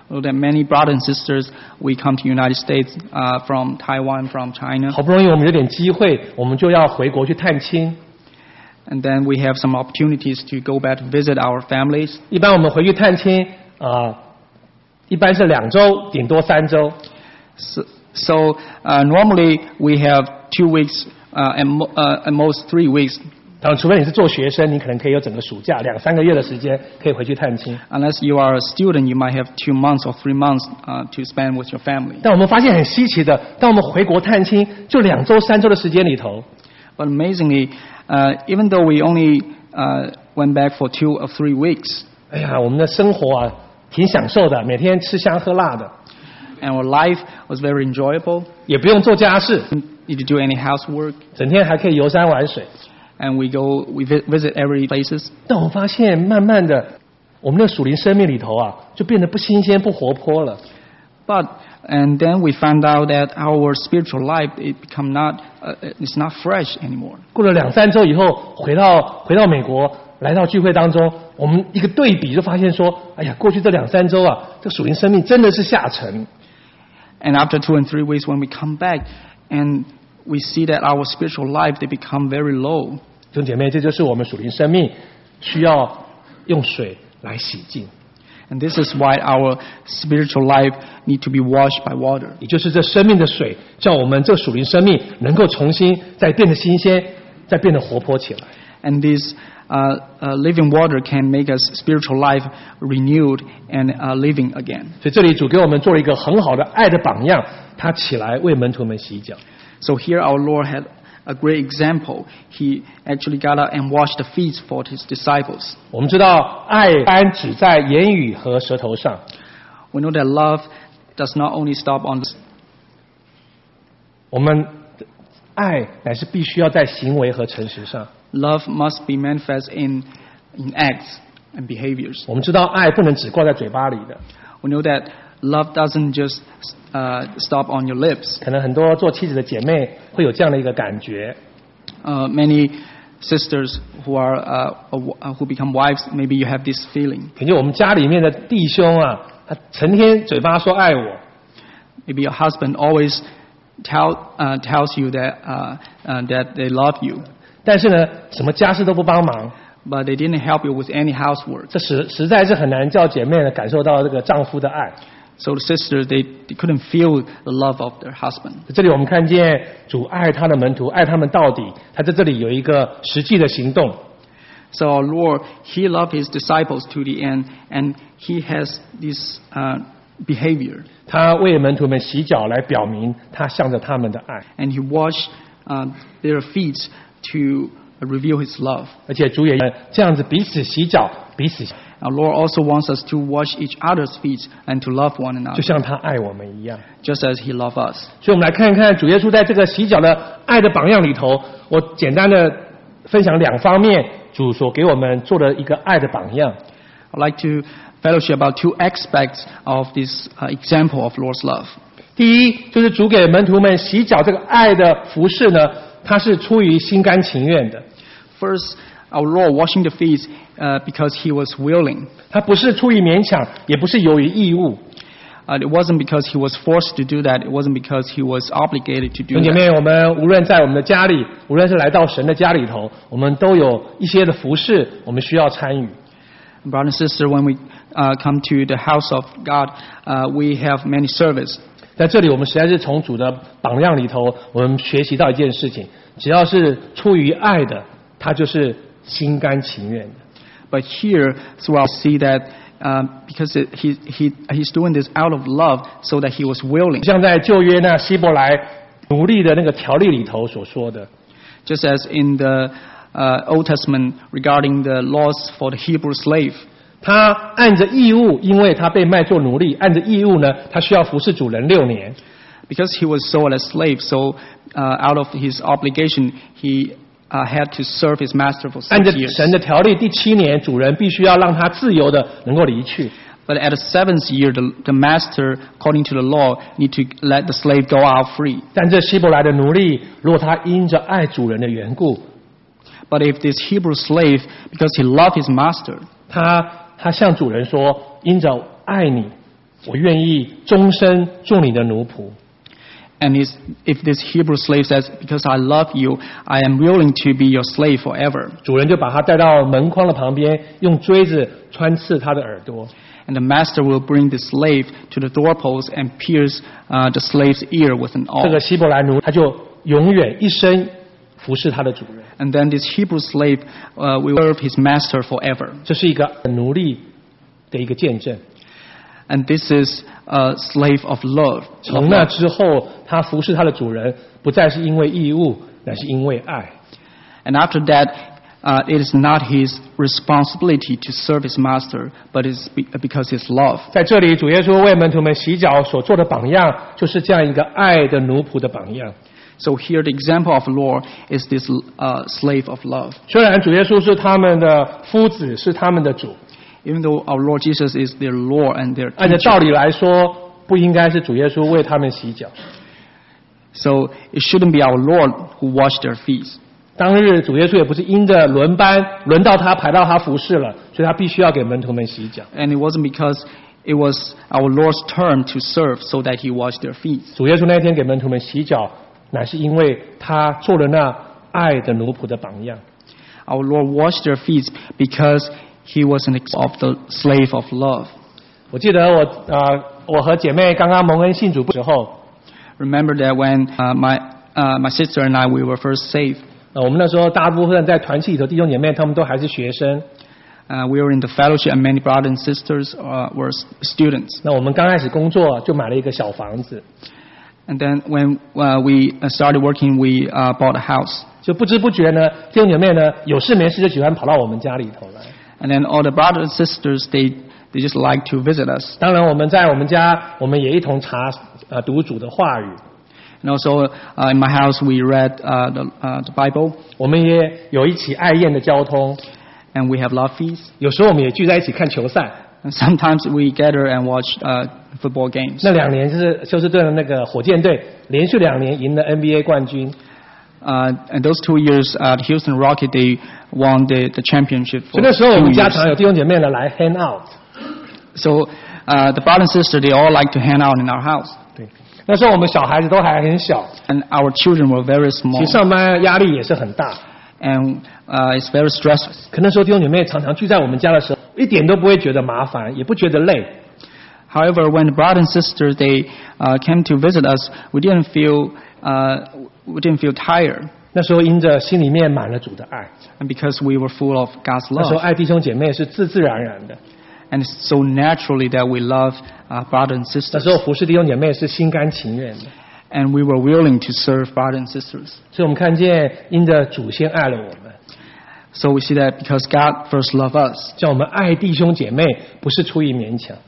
So that many brothers and sisters, we come to United States uh, from Taiwan, from China. 好不容易我们有点机会，我们就要回国去探亲。 And then we have some opportunities to go back to visit our families. 一般我们回去探亲啊、呃，一般是两周，顶多三周。 So, so uh, normally we have two weeks uh, and mo- uh, at most three weeks. 当然，除非你是做学生，你可能可以有整个暑假两三个月的时间可以回去探亲。 Unless you are a student, you might have two months or three months uh, to spend with your family. 但我们发现很稀奇的，当我们回国探亲，就两周、三周的时间里头， But amazingly, uh, even though we only uh, went back for two or three weeks, 哎呀，我们的生活啊，挺享受的，每天吃香喝辣的， and our life was very enjoyable. 也不用做家事， We didn't need to do any housework, 整天还可以游山玩水。 and we go, we vi- visit every places. 但我们发现，慢慢的，我们的属灵生命里头啊，就变得不新鲜、不活泼了。 But and then we found out that our spiritual life it become not uh, it's not fresh anymore. 过了两三周以后，回到回到美国，来到聚会当中，我们一个对比就发现说，哎呀，过去这两三周啊，这属灵生命真的是下沉。 And after two and three weeks, when we come back, and we see that our spiritual life they become very low. 弟兄姐妹，这就是我们属灵生命需要用水来洗净， And this is why our spiritual life need to be washed by water. 也就是这生命的水，叫我们这属灵生命能够重新再变得新鲜，再变得活泼起来。 And this uh, uh, living water can make us spiritual life renewed and uh, living again. 所以这里主给我们做了一个很好的爱的榜样，他起来为门徒们洗脚。 So here our Lord had a great example. He actually got up and washed the feet for his disciples. 我们知道，爱单只在言语和舌头上， We know that love does not only stop on the 我们的爱乃是必须要在行为和诚实上。 love must be manifest in in acts and behaviors. 我们知道，爱不能只挂在嘴巴里的。 We know that love doesn't just uh, stop on your lips. 可能很多做妻子的姐妹会有这样的一个感觉， Uh, many sisters who are uh, uh, who become wives, maybe you have this feeling. 可能我们家里面的弟兄啊，他成天嘴巴说爱我， Maybe your husband always tell uh, tells you that uh, uh, that they love you, 但是呢，什么家事都不帮忙， but they didn't help you with any housework. 这实实在是很难叫姐妹呢感受到这个丈夫的爱。 So the sisters they, they couldn't feel the love of their husband. 这里我们看见主爱他的门徒，爱他们到底。他在这里有一个实际的行动。 So our Lord, He loved His disciples to the end, and He has this uh, behavior, 他为门徒们洗脚，来表明他向着他们的爱。 and He washed uh, their feet to reveal His love. 而且主也这样子彼此洗脚，彼此 Our Lord also wants us to wash each other's feet and to love one 就 another, 像他爱我们一样。 just as He loved us. 所以我们来看一看主耶稣在这个洗脚的爱的榜样里头，我简单的分享两方面，主所给我们做的一个爱的榜样。 I'd like to fellowship about two aspects of this uh, example of Lord's love. 第一，就是主给门徒们洗脚这个爱的服饰呢，它是出于心甘情愿的， First, our Lord washing the feet uh, because He was willing. 它不是出于勉强，也不是由于义务。 Uh, it wasn't because He was forced to do that. It wasn't because He was obligated to 弟 do 兄姐 that. 妹，我们无论在我们的家里，无论是来到神的家里头，我们都有一些的服饰，我们需要参与。 Brother and sister, when we uh, come to the house of God, uh, we have many service. 在这里，我们实在是从主的榜样里头，我们学习到一件事情：只要是出于爱的，他就是心甘情愿的。 But here, throughout, see that uh, because it, he, he, he's doing this out of love, so that He was willing. 像在旧约那希伯来奴隶的那个条例里头所说的， Just as in the uh, Old Testament regarding the laws for the Hebrew slave. 他按着义务，因为他被卖做奴隶，按着义务呢，他需要服侍主人六年。 Because he was sold as slave, so uh, out of his obligation, he uh, had to serve his master for 按着 six years. 神的条例，第七年主人必须要让他自由的能够离去。 But at the seventh year, the, the master, according to the law, need to let the slave go out free. 但这希伯来的奴隶，如果他因着爱主人的缘故， But if this Hebrew slave, because he loved his master, 他他向主人说：“因着爱你， 我愿意终身做你的奴仆。 And is, if this Hebrew slave says, because I love you, I am willing to be your slave forever. 主人就把他带到门框的旁边，用锥子穿刺他的耳朵。 And the master will bring the slave to the doorpost and pierce uh, the slave's ear with an 这个 awl. 希伯来奴他就永远一生服侍他的主人。 And then this Hebrew slave uh, will serve his master forever. 这是一个奴隶的一个见证。 And this is a slave of love. 从那之后，他服侍他的主人，不再是因为义务，乃是因为爱。 And after that, uh, it is not his responsibility to serve his master, but it's be- because his love. 在这里，主耶稣为门徒们洗脚所做的榜样，就是这样一个爱的奴仆的榜样。 So here the example of Lord is this uh, slave of love. 虽然主耶稣是他们的夫子，是他们的主， Even though our Lord Jesus is their Lord and their 按照道 teacher. 理来说，不应该是主耶稣为他们洗脚。 So it shouldn't be our Lord who washed their feet. 当日主耶稣也不是因着轮班轮到他排到他服侍了，所以他必须要给门徒们洗脚。 And it wasn't because it was our Lord's turn to serve so that he washed their feet. 主耶稣那天给门徒们洗脚，乃是因为他做了那爱的奴仆的榜样。 Our Lord washed their feet because he was an ex- of the slave of love. 我记得我呃，我和姐妹刚刚蒙恩信主的时候， Remember that when uh, my uh, my sister and I we were first saved, 呃，我们那时候大部分在团契里头弟兄姐妹，他们都还是学生。 uh, we were in the fellowship and many brothers and sisters uh, were s- students. 那我们刚开始工作就买了一个小房子， And then when uh, we uh, started working, we uh, bought a house. 就不知不觉呢，弟兄姐妹呢有事没事就喜欢跑到我们家里头来。 And then all the brothers and sisters, they they just like to visit us. 当然，我们在我们家，我们也一同查呃读主的话语， And also uh, in my house, we read uh, the uh, the Bible, 我们也有一起爱宴的交通， and we have love feasts. 有时候我们也聚在一起看球赛。 And sometimes we gather and watch uh, football games. 那两年就是休斯顿的那个火箭队连续两年赢了 N B A 冠军。 Uh, and those two years, uh, the Houston Rocket, they won the, the championship 所 for 以那时候我 two 们家 years. 常有弟兄姐妹呢来 hang out。 So uh, the brother and sister, they all like to hang out in our house. 对，那时候我们小孩子都还很小， And our children were very 其 small. 实上班压力也是很大。 And uh, it's very stressful. 可那时候弟兄姐妹常常聚在我们家的时候，一点都不会觉得麻烦，也不觉得累。 However, when the brother and sister, they uh, came to visit us, we didn't feel, uh, we didn't feel tired. 那时候因着心里面满了主的爱， And because we were full of God's 那时候 love. 爱弟兄姐妹是自自然然的。 And it's so naturally that we love uh, brothers and 那 sisters. 时候服侍弟兄姐妹是心甘情愿的。 And we were willing to serve brothers and sisters. 所以我们看见因着主先爱了我们， So we see that because God first loved us. 叫我们爱弟兄姐妹不是出于勉强，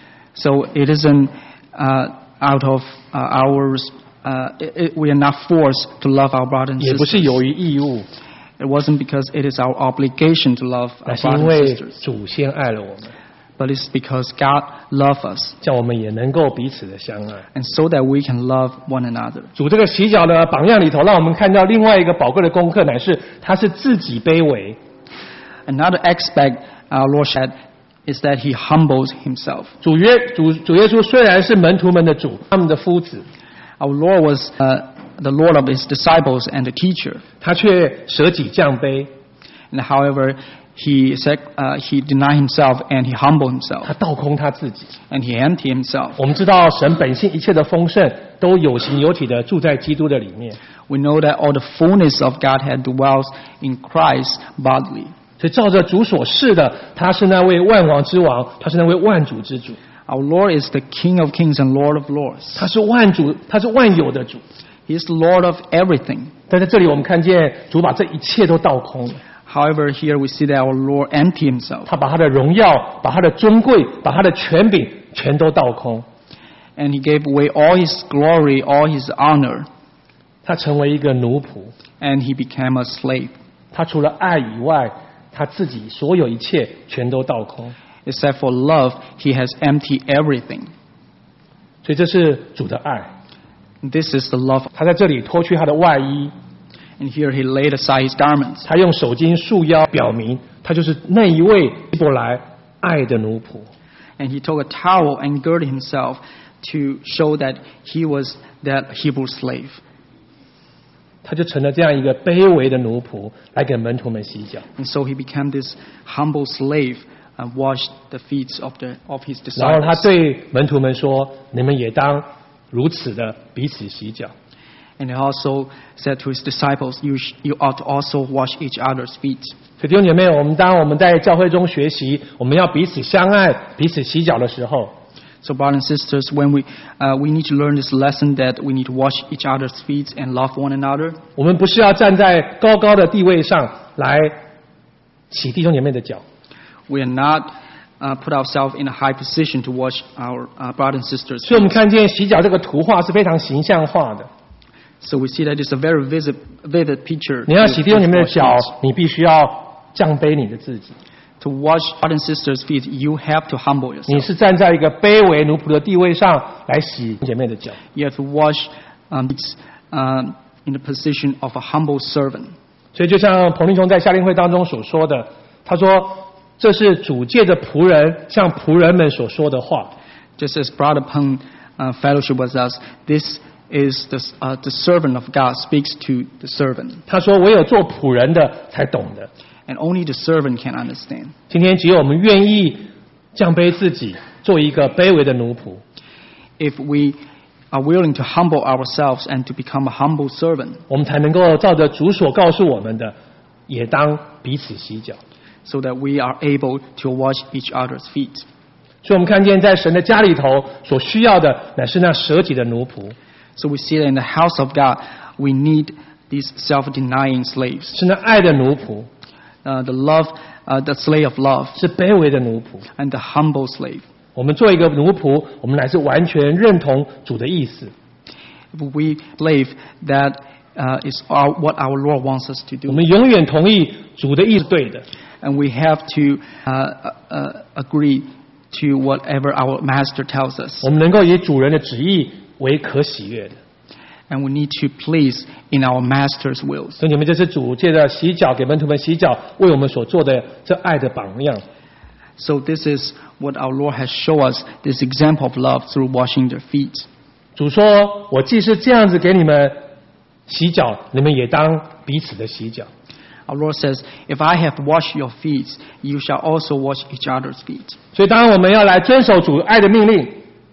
So it isn't uh, out of uh, our, uh, it, it, we are not forced to love our brothers and 也不是 sisters. 由于义务， It wasn't because it is our obligation to love 乃 our 是因 brothers 为 and sisters. 主先爱了我们， But it's because God loved us. 叫我们也能够彼此的相爱。 And so that we can love one another. 主这个洗脚的榜样里头，让我们看到另外一个宝贵的功课，乃是他是自己卑微。 Another aspect our Lord said is that he humbles himself. 主耶主主耶稣虽然是门徒们的主，他们的夫子， Our Lord was uh, the Lord of his disciples and the teacher. 他却舍己降卑， And however, he said, uh, he denied himself and he humbled himself. 他倒空他自己。 And he emptied himself. 我们知道神本性一切的丰盛都有形有体的住在基督的里面， We know that all the fullness of God had dwelt in Christ bodily. 所以照着主所示的，他是那位万王之王，他是那位万主之主， Our Lord is the King of kings and Lord of lords. 他是万主，他是万有的主。 He is the Lord of everything. 但在这里我们看见主把这一切都倒空了， However, here we see that our Lord emptied himself. 他把他的荣耀、把他的尊贵、把他的权柄全都倒空， And he gave away all his glory, all his honor. 他成为一个奴仆。 And he became a slave. 他除了爱以外，他自己所有一切全都倒空。 Except for love, he has emptied everything. 所以这是主的爱。 This is the love. 他在这里脱去他的外衣， And here he laid aside his garments. 他用手巾束腰，表明他就是那一位希伯来爱的奴仆。 And he took a towel and girded himself to show that he was that Hebrew slave. 他就成了这样一个卑微的奴仆，来给门徒们洗脚。 And so he became this humble slave and washed the feet of the of his 然后他 disciples. 对门徒们说：“你们也当如此的彼此洗脚。” And he also said to his disciples, "You sh- you ought to also wash each other's feet." 所以弟兄姐妹，我们当我们在教会中学习，我们要彼此相爱、彼此洗脚的时候， So, brothers and sisters, when we uh, we need to learn this lesson that we need to wash each other's feet and love one another. 我们不是要站在高高的地位上来洗弟兄姐妹的脚， We are not uh, put ourselves in a high position to wash our uh, brothers and sisters' 所以我们 feet. 看见洗脚这个图画是非常形象化的。 So we see that it's a very vivid, vivid picture. 你要洗弟兄姐妹的 to wash 脚 feet.， 你必须要降卑你的自己。 To wash brothers and sisters' feet, you have to humble 你 yourself. 是站在一个卑微奴仆的地位上来洗姐妹的脚。 You have to wash um, feet, um, in the position of a humble servant. 所以就像彭立兄在夏令会当中所说的，他说这是主借着仆人向仆人们所说的话。 Just as Brother Peng uh, fellowship with us, this is the, uh, the servant of God speaks to the servant. 他说唯有做仆人的才懂得。 And only the servant can understand. 今天只有我们愿意降卑自己，做一个卑微的奴仆， If we are willing to humble ourselves and to become a humble servant, 我们才能够照着主所告诉我们的，也当彼此洗脚。 so that we are able to wash each other's feet. 所以我们看见在神的家里头所需要的，乃是那舍己的奴仆， So we see that in the house of God, we need these self-denying slaves. 是那爱的奴仆， Uh, the love, uh, the slave of love, 是卑微的奴仆。 and the humble slave. 我们做一个奴仆，我们乃是完全认同主的意思。 We believe that uh, is our, what our Lord wants us to 我 do. 们永远同意主的意思对的。 And we have to uh, uh, agree to whatever our master tells us. 我们能够以主人的旨意为可喜悦的。 And we need to please in our master's wills. 所以你们这是主借着洗脚给门徒们洗脚，为我们所做的这爱的榜样。 So this is what our Lord has shown us, this example of love through washing their feet. 主说：“我既是这样子给你们洗脚，你们也当彼此的洗脚。” Our Lord says, "If I have washed your feet, you shall also wash each other's feet." 所以，当我们要来遵守主爱的命令，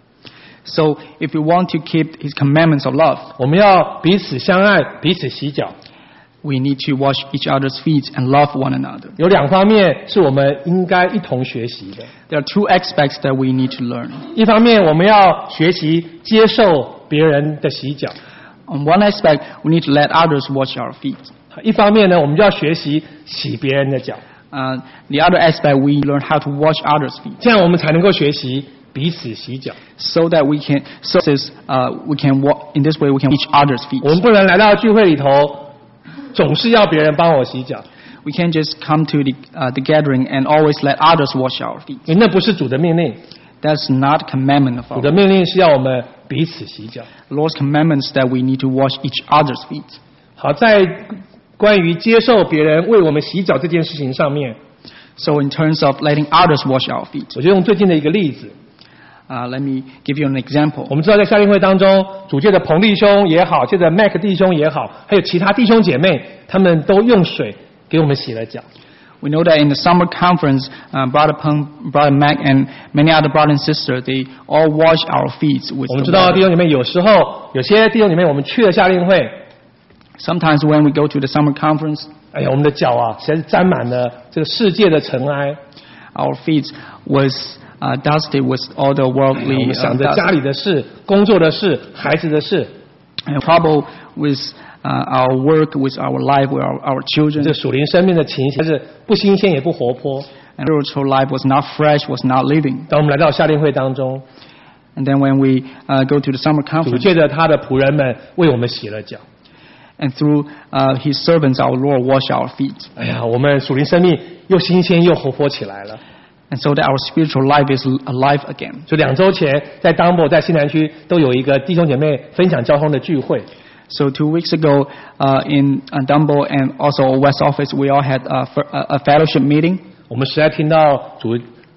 So if we want to keep His commandments of love, 我们要彼此相爱，彼此洗脚。 we need to wash each other's feet and love one another. 有两方面是我们应该一同学习的。 There are two aspects that we need to learn. 一方面，我们要学习接受别人的洗脚； On one aspect, we need to let others wash our feet. 一方面呢，我们就要学习洗别人的脚， Uh, the other aspect, we learn how to wash others' feet, 这样我们才能够学习彼此洗脚。 so that we can, so this, uh, we can walk in this way. We can wash each other's feet. 我们不能来到聚会里头，总是要别人帮我洗脚， We can't just come to the uh, the gathering and always let others wash our feet. 因为那不是主的命令。 That's not commandment of 主 our 的命令是要我们彼此洗脚。 Lord's commandments that we need to wash each other's feet. 好，在关于接受别人为我们洗脚这件事情上面， So in terms of letting others wash our feet, 我就用最近的一个例子。 uh, let me give you an example. 我们知道在夏令会当中，主借的彭弟兄也好，借的 Mac 弟兄也好，还有其他弟兄姐妹，他们都用水给我们洗了脚。 We know that in the summer conference, uh, Brother Peng, Brother Mac, and many other brothers and sisters, they all wash our feet with 我们 the 知道弟 water. 兄姐妹有时候有些弟兄姐妹我们去了夏令会， Sometimes when we go to the summer conference, 哎呀，我们的脚啊，实在是沾满了这个世界的尘埃。 our feet was uh, dusted with all the 我 worldly 们 uh, 想着家 dust 里的事、工作的事、孩子的事， and trouble with uh, our work, with our life, with our, our children. 这属灵生命的情形是不新鲜也不活泼。 And spiritual life was not fresh, was not living. 当我们来到夏令会当中， And then when we uh, go to the summer 主 conference, 借着他的仆人们为我们洗了脚。 and through uh, His servants, our Lord wash our feet. 哎呀，我们属灵生命又新鲜又活泼起来了。 And so that our spiritual life is alive again. 就两周前在 Dumbo 在西南区都有一个弟兄姐妹分享交通的聚会。 So two weeks ago uh, in uh, Dumbo and also West Office, we all had a, a fellowship meeting. 我们实在听到主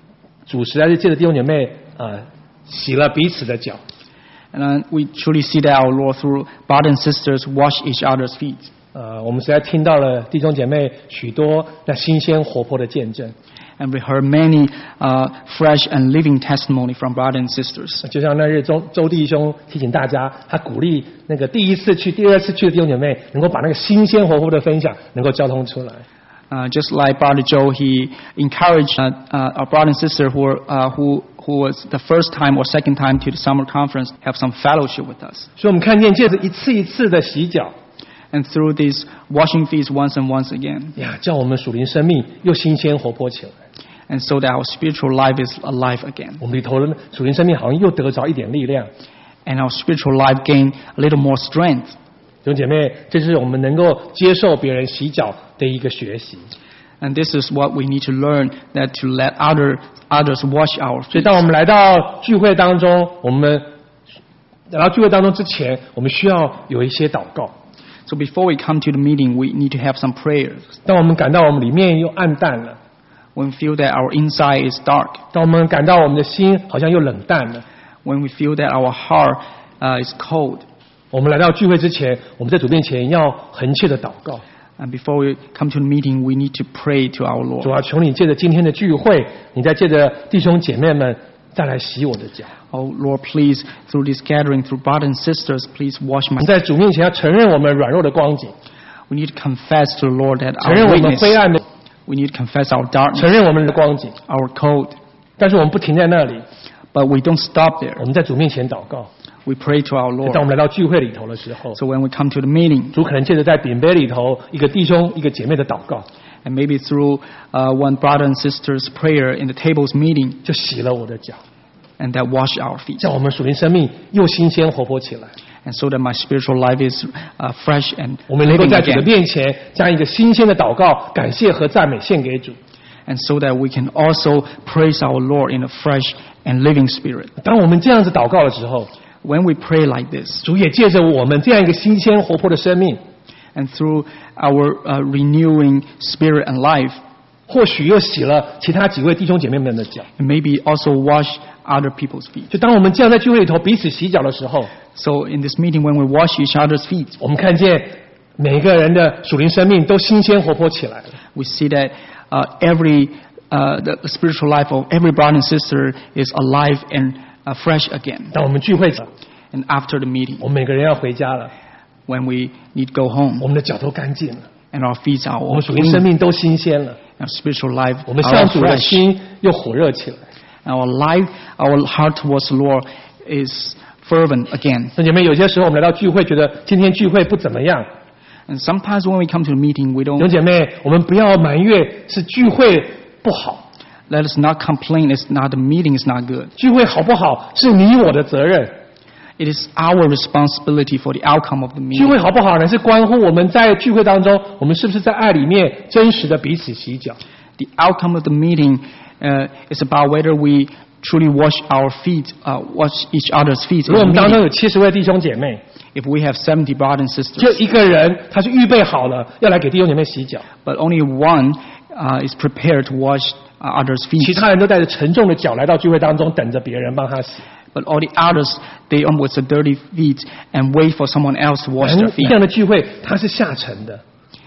主实在是借着弟兄姐妹啊、呃、洗了彼此的脚。 And uh, we truly see that our Lord through brothers and sisters wash each other's feet. 呃，我们实在听到了弟兄姐妹许多那新鲜活泼的见证。 And we heard many uh, fresh and living testimony from brothers and sisters. 就像那日周周弟兄提醒大家，他鼓励那个第一次去、第二次去的弟兄姐妹，能够把那个新鲜活泼的分享能够交通出来。 Uh, just like Brother Joe, he encouraged uh, uh, our brother and sister who were, uh, who who was the first time or second time to the summer conference have some fellowship with us. 所以我们看见借着一次一次的洗脚， And through these washing feet once and once again. 呀，叫我们属灵生命又新鲜活泼起来。 And so that our spiritual life is alive again. 我们里头的属灵生命好像又得着一点力量。 And our spiritual life gain a little more strength. 弟兄姐妹，这是我们能够接受别人洗脚的一个学习。 And this is what we need to learn, that to let other, others wash our 所以 feet. 当我们来到聚会当中，我们来到聚会当中之前，我们需要有一些祷告。 So before we come to the meeting, we need to have some prayers. 当我们感到我们里面又暗淡了， When we feel that our inside is dark, 当我们感到我们的心好像又冷淡了， when we feel that our heart uh, is cold, 我们来到聚会之前，我们在主面前要恒切的祷告。 and before we come to the meeting, we need to pray to our 主 Lord. 啊，求你借着今天的聚会，你再借着弟兄姐妹们再来洗我的脚。 Oh Lord, please, through this gathering, through brothers and sisters, please wash 我 my 们在主面前要承认我们软弱的光景， We need to confess to the Lord that 承认 our 我们 weakness, 灰暗的， we need to confess our darkness, 承认我们的光景。 our cold. 但是我们不停在那里， But we don't stop 我 there. 们在主面前祷告。 We pray to our 当我 Lord. 们来到聚会里头的时候， So when we come to the meeting, 主可能借着在饼杯里头一个弟兄一个姐妹的祷告， and maybe through uh, one brother and sister's prayer in the tables meeting, 就洗了我的脚， and that wash our feet. 叫我们属灵生命又新鲜活泼起来。 And so that my spiritual life is uh, fresh and 我们能够 living 在主的 again. 面前将一个新鲜的祷告、感谢和赞美献给主。 And so that we can also praise our Lord in a fresh and living spirit. 当我们这样子祷告的时候， When we pray like this, 主也借着我们这样一个新鲜活泼的生命， and through our uh, renewing spirit and life, 或许又洗了其他几位弟兄姐妹们的脚。 and maybe also wash other people's feet. 就当我们这样在聚会里头彼此洗脚的时候， So in this meeting, when we wash each other's feet, 我们看见每一个人的属灵生命都新鲜活泼起来了。 we see that uh, every uh, the spiritual life of every brother and sister is alive and uh, fresh again. 当我们聚会， And after the meeting, 我们每个人要回家了， when we need to go home, 我们的脚都干净了， and our feet are 我 all 们属灵生 clean, 命都新鲜了， our spiritual life 我们 are 向 all 主的 fresh. 心又火热起来。 Our life, our heart towards the Lord is fervent again. 弟兄姐妹，有些时候我们来到聚会，觉得今天聚会不怎么样。 And sometimes when we come to the meeting, we 弟兄 don't 姐妹，我们不要埋怨是聚会不好， let us not complain. It's not the meeting is not good. 聚会好不好是你我的责任。 It is our responsibility for the outcome of the 聚 meeting. 会好不好呢？是关乎我们在聚会当中，我们是不是在爱里面真实的彼此洗脚。 The outcome of the meeting uh, is about whether we truly wash our feet, uh, wash each other's feet. 如果我 in 们 the 当中 meeting. 有七十位弟兄姐妹， If we have seventy brothers and 就 sisters, 一个人他是预备好了要来给弟兄姐妹洗脚， but only one uh, is prepared to wash uh, others' 其 feet. 他人都带着沉重的脚来到聚会当中，等着别人帮他洗。 But all the others, they come with the dirty feet and wait for someone else to wash their 一 feet. 样的聚会，它是下沉的，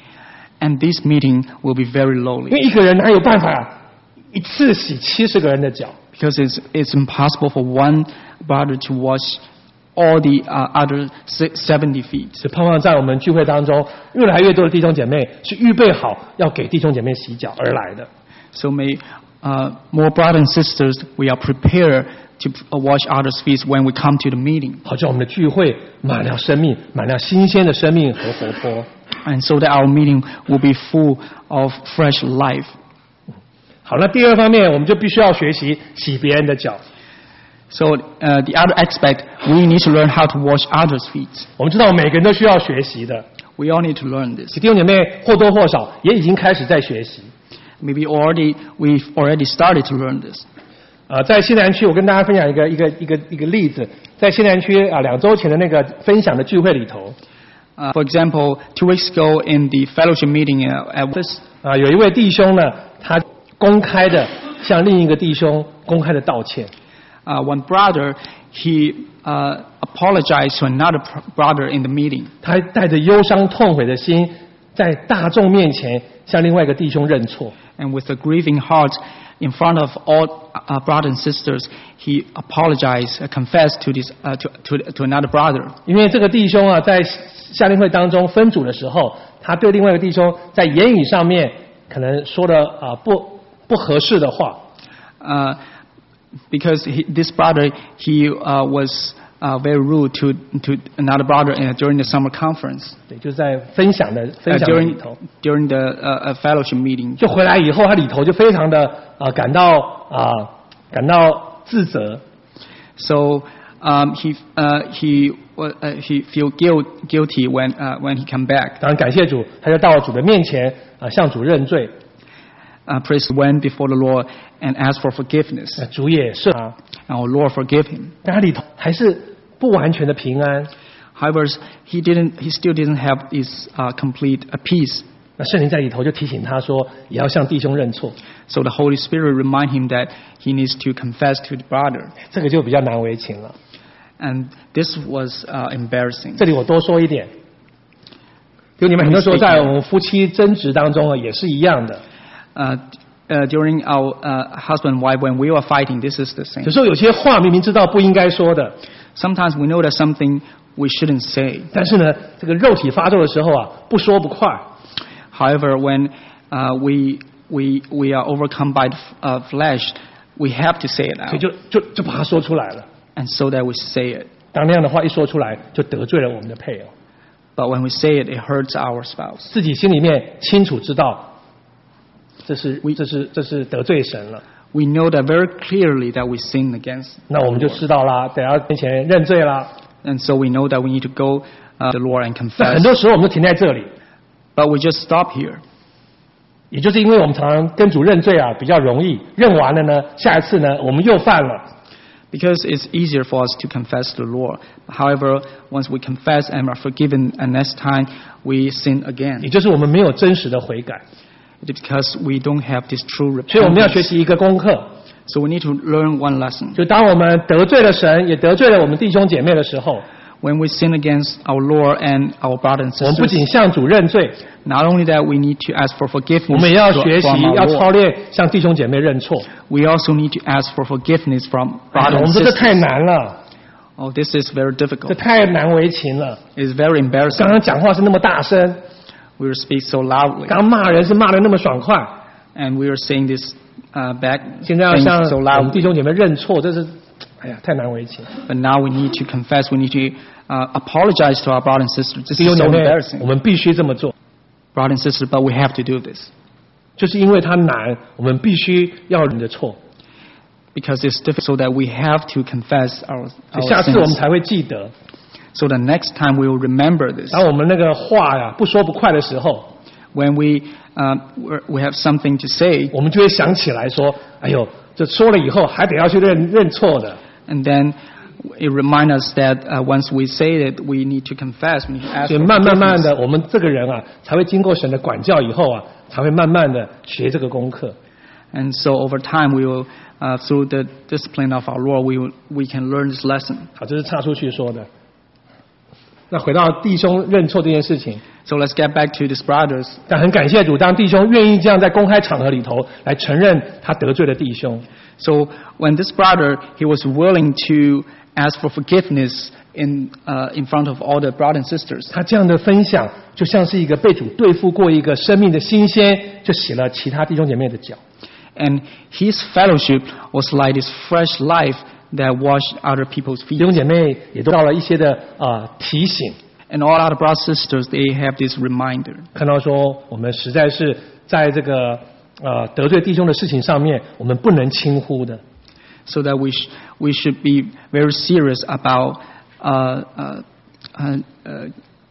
And this meeting will be very 因 lowly 为一个人哪有办法一次洗七十个人的脚？ because it's, it's impossible for one brother to wash all the uh, other si- seventy feet. 是盼望在我们聚会当中，越来越多的弟兄姐妹是预备好要给弟兄姐妹洗脚而来的。 So may uh, more brothers and sisters, we are prepared to uh, wash others' feet when we come to the meeting. 好叫我们的聚会满了生命，满了新鲜的生命和活泼。 And so that our meeting will be full of fresh life. 好，那第二方面，我们就必须要学习洗别人的脚。 So uh, the other aspect, we need to learn how to wash others' feet. 我们知道每个人都需要学习的， We all need to learn this. 弟兄姐妹或多或少也已经开始在学习。 Maybe already we've already started to learn this. 呃，在西南区，我跟大家分享一个一个一个一个例子，在西南区啊两周前的那个分享的聚会里头， Uh, for example, two weeks ago in the fellowship meeting uh, at this, 啊有一位弟兄呢，他公开的向另一个弟兄公开的道歉。 Uh, one brother, he uh, apologized to another brother in the meeting. 他带着忧伤痛悔的心，在大众面前向另外一个弟兄认错。 And with a grieving heart, in front of all uh, brothers and sisters, he apologized, uh, confessed to this uh, to, to to another brother. 因为这个弟兄啊，在夏令会当中分组的时候，他对另外一个弟兄在言语上面可能说了啊、呃、不不合适的话。 Uh, because he, this brother, he uh, was uh, very rude to to another brother uh, during the summer conference. 对，就在分享的分 Uh, 享的里 during 头， during the uh, uh, fellowship meeting. 就回来以后，他里头就非常的啊、呃、感到啊、呃、感到自责。 So um, he uh, he uh, he feel guilt, guilty when uh, when he come back. 当然感谢主，他就到了主的面前啊、呃、向主认罪。 Uh, priest went before the Lord and asked for forgiveness. 那主也赦他， And our Lord forgive him. 但他里头还是不完全的平安。 However, he didn't. He still didn't have his uh, complete uh, peace. 那圣灵在里头就提醒他说，也要向弟兄认错。 So the Holy Spirit remind him that he needs to confess to the brother. 这个就比较难为情了。 And this was uh, embarrassing. 这里我多说一点，就你们很多时候在我们夫妻争执当中啊，也是一样的。 Uh, uh, during our uh, husband and wife, when we were fighting, this is the same. 有时候有些话明明知道不应该说的， Sometimes we know that something we shouldn't say. 但是呢，这个肉体发作的时候啊，不说不快。 However, when uh, we we we are overcome by the f- uh, flesh, we have to say it 所以 out, 就就就把它说出来了。 and so that we say it. 当那样的话一说出来，就得罪了我们的配偶。 But when we say it, it hurts our spouse. 自己心里面清楚知道，这是这是这是得罪神了。 We know that very clearly that we sin against. 那我们就知道啦，得要面前认罪啦。 And so we know that we need to go uh, to the Lord and 那很 confess. 多时候我们就停在这里， But we just stop here. 也就是因为我们常常跟主认罪啊，比较容易，认完了呢，下一次呢我们又犯了。 Because it's easier for us to confess to the Lord. However, once we confess and are forgiven, and next time we sin 也 again. 就是我们没有真实的悔改， It's because we don't have this true 所以我们要学 repentance. 习一个功课， So we need to learn one lesson. 就当我们得罪了神，也得罪了我们弟兄姐妹的时候， When we sin against our Lord and our brothers and 我们不仅 sisters, 向主认罪， not only that we need to ask for 我 forgiveness 们也要 to- 学习 from our 要操 Lord. 练向弟兄姐妹认错。 We also need to ask for forgiveness from 哎 brothers 我 and 们说这太 sisters. 难了， Oh, this is very 这 difficult. 太难为情了。 It's very 刚 embarrassing. 刚讲话是那么大声， We will speak so loudly, 刚骂人是骂得那么爽快， and we are saying this uh, back 现在要 things 向 so 我们弟 loudly. 兄姐妹认错，这是，哎呀，太难为情。 But now we need to confess. We need to uh, apologize to our brothers and sisters. This 弟 is 兄 so 姐妹， embarrassing, 我们必须这么做， brothers and sisters. But we have to do this 就是因为它难，我们必须要认的错， because it's difficult. So that we have to confess our, 所以 our 下次我们 sins. 才会记得。 So the next time we will remember this. 当我们那个话呀不说不快的时候， When we um, we're- we have something to say, 我们就会想起来说：“哎呦，这说了以后还得要去认认错的。 and then it reminds us that uh, once we say it, we need to confess. We need to ” ask 所以 for 慢慢慢 forgiveness. 的，我们这个人啊，才会经过神的管教以后啊，才会慢慢的学这个功课。 And so over time, we will, uh, through the discipline of our Lord, we will, we can learn this lesson. 好，这是岔出去说的。那回到弟兄认错这件事情， So let's get back to these brothers. 但很感谢主，当弟兄愿意这样在公开场合里头来承认他得罪了弟兄， So when this brother, he was willing to ask for forgiveness in, uh, in front of all the brothers and sisters. 他这样的分享就像是一个被主对付过一个生命的新鲜，就洗了其他弟兄姐妹的脚。 And his fellowship was like this fresh life that washed other people's 弟 feet. 兄姐妹也都到了一些的啊、呃提醒， And all other brothers and sisters, they have this reminder. 看到说我们实在是在这个呃得罪弟兄的事情上面，我们不能轻忽的。 So that we, sh- we should be very serious about uh, uh, uh, uh,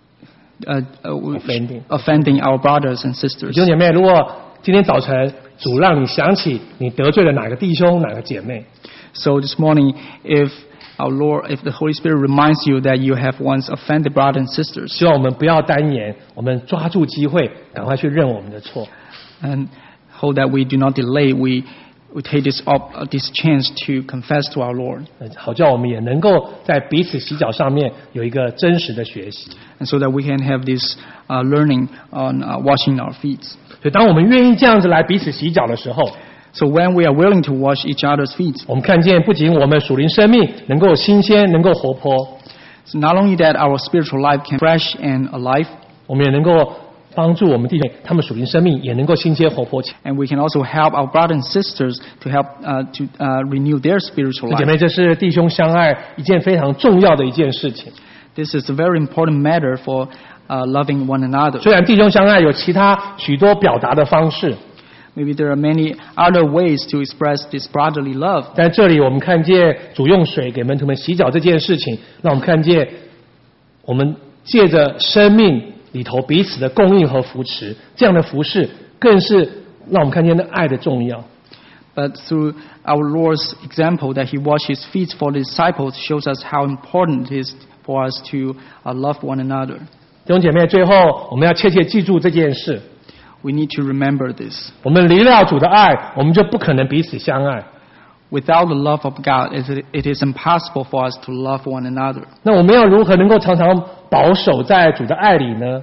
uh, uh, we- Offending. offending our brothers and sisters. 弟兄姐妹，如果今天早晨主让你想起你得罪了哪个弟兄、哪个姐妹， So this morning, if our Lord, if the Holy Spirit reminds you that you have once offended brothers and sisters, 希望我们不要单言，我们抓住机会，赶快去认我们的错。 and hold that we do not delay, we we take this op, uh, this chance to confess to our Lord, 呃好叫我们也能够在彼此洗脚上面有一个真实的学习。 and so that we can have this uh, learning on uh, washing our feet. 所以当我们愿意这样子来彼此洗脚的时候， So when we are willing to wash each other's feet, 我们看见不仅我们属灵生命能够新鲜，能够活泼， so not only that our spiritual life can be fresh and alive, 我们也能够帮助我们弟兄他们属灵生命也能够新鲜活泼起来。 and we can also help our brothers and sisters to help uh, to uh, renew their spiritual 姐 life. 妹，这是弟兄相爱一件非常重要的一件事情。 This is a very important matter for uh, loving one another. 虽然弟兄相爱有其他许多表达的方式， Maybe there are many other ways to express this brotherly love. 在这里我们看见主用水给门徒们洗脚这件事情，让我们看见我们借着生命里头彼此的供应和扶持，这样的服事更是让我们看见那爱的重要。 But through our Lord's example that He washed His feet for the disciples shows us how important it is for us to uh, love one another. 弟兄姐妹，最后我们要切切记住这件事： We need to remember this. 我们离了主的爱，我们就不可能彼此相爱。 Without the love of God, it it is impossible for us to love one another. 那我们要如何能够常常保守在主的爱里呢？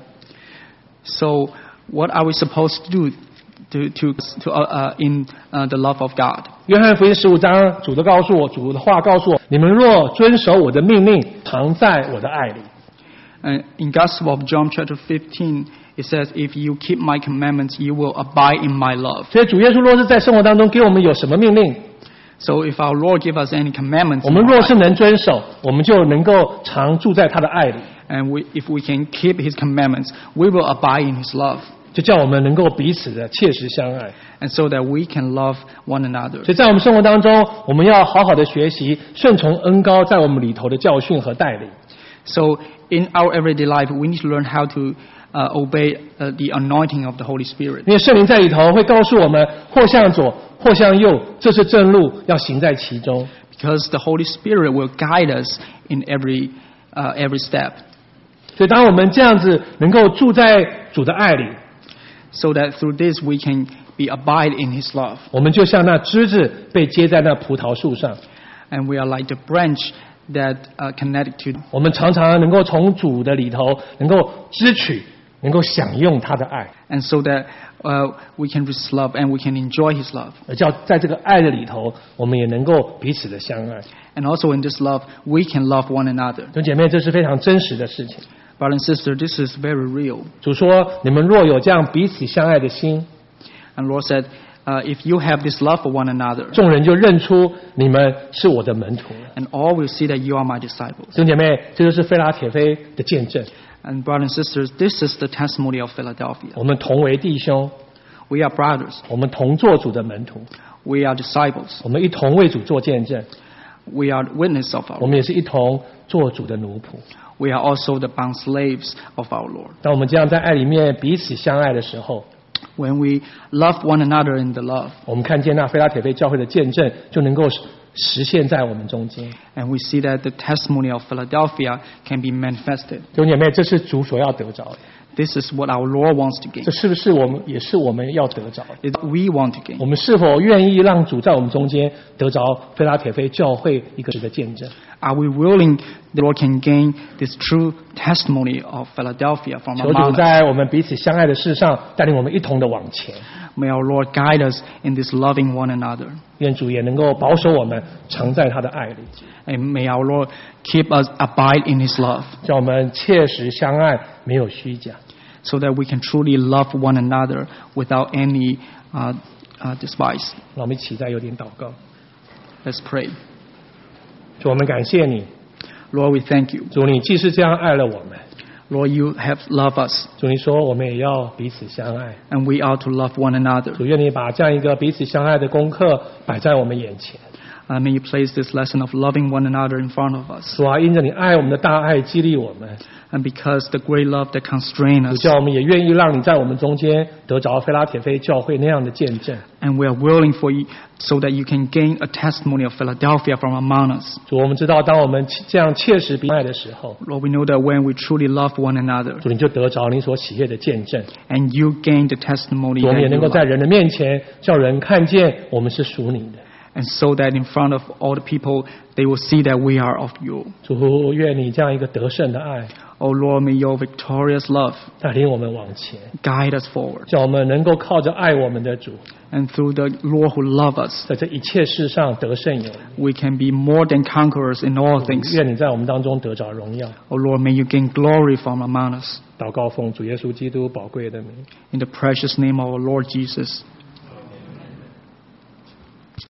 So, what are we supposed to do to to to uh, uh, in uh, the love of God? 约翰福音十五章，主的告诉我，主的话告诉我：你们若遵守我的命令，常在我的爱里。 And in Gospel of John chapter fifteen, it says, "If you keep my commandments, you will abide in my love." 所以主耶稣若是在生活当中给我们有什么命令， So, if our Lord give us any commandments, 我们若是能遵守，我们就能够常住在他的爱里， and we, if we can keep His commandments, we will abide in His love, 就叫我们能够彼此的切实相爱。 and so that we can love one another. 所以在我们生活当中，我们要好好的学习顺从恩高在我们里头的教训和带领。 So, in our everyday life, we need to learn how to uh, obey uh, the anointing of the Holy Spirit. 因为圣灵在里头会告诉我们，或向左，或向右，这是正路，要行在其中。 Because the Holy Spirit will guide us in every uh, every step, 所以当我们这样子能够住在主的爱里， so that through this we can be abide in His love, 我们就像那枝子被接在那葡萄树上， and we are like the branch that uh, connected to. 我们常常能够从主的里头能够支取，能够享用他的爱， And so that uh, we can receive love and we can enjoy His love. 而叫在这个爱的里头，我们也能够彼此的相爱。 And also in this love, we can love one another. 弟兄姐妹，这是非常真实的事情。 Brother and sister, this is very real. 主说：“你们若有这样彼此相爱的心， And Lord said, uh, if you have this love for one another, 众人就认出你们是我的门徒了。 and all will see that you are my disciples. ” 弟兄姐妹，这就是菲拉铁菲的见证。 And brothers and sisters, this is the testimony of Philadelphia. 我们同为弟兄， We are brothers. 我们同做主的门徒， We are disciples. 我们一同为主做见证， We are witness of 我 our 们也是一同做主的奴仆。 We are also the bound slaves of our Lord. 当我们这样在爱里面彼此相爱的时候， When we love one another in the love, 我们看见那菲拉铁菲教会的见证就能够实现在我们中间。 and we see that the testimony of Philadelphia can be manifested. 弟兄姐妹，这是主所要得着的， This is what our Lord wants to gain. 这是不是我们也是我们要得着的？ It's what we want to gain. 我们是否愿意让主在我们中间得着菲拉铁菲教会一个值得见证？ Are we willing the Lord can gain this true testimony of Philadelphia from 求主 among us? 在我们彼此相爱的事上带领我们一同的往前。 May our Lord guide us in this loving one another. 愿主也能够保守我们常在他的爱里， And may our Lord keep us abide in His love, 叫我们切实相爱，没有虚假。 so that we can truly love one another without any uh, uh, despise. 让我们一起再有点祷告。 Let's pray. 主，我们感谢你， Lord, we thank you. 主，你既是这样爱了我们， Lord, you have loved us, 主，你说我们也要彼此相爱。 and we are to love one another. 主，愿你把这样一个彼此相爱的功课摆在我们眼前。 Uh, may you place this lesson of loving one another in front of us. 主啊，因着你爱我们的大爱激励我们， And because the great love that constrains 主 us, 叫我们也愿意让你在我们中间得着菲拉铁菲教会那样的见证。 and we are willing for you so that you can gain a testimony of Philadelphia from among us. 主，我们知道当我们这样切实彼此爱的时候， Lord, we know that when we truly love one another, 主你就得着你所喜悦的见证。 and you gain the testimony 主，我 that 们也 you 能够在 love, 人的面前叫人看见我们是属你的。 and so that in front of all the people, they will see that we are of you. 主，愿你这样一个得胜的爱 Oh Lord, may your victorious love 带领我们往前， guide us forward. 叫我们能够靠着爱我们的主， And through the Lord who loves us, 在这一切事上得胜有余。 we can be more than conquerors in all things. 愿你在我们当中得着荣耀。 Oh Lord, may you gain glory from among us. 祷告奉主耶稣基督宝贵的名。 In the precious name of our Lord Jesus.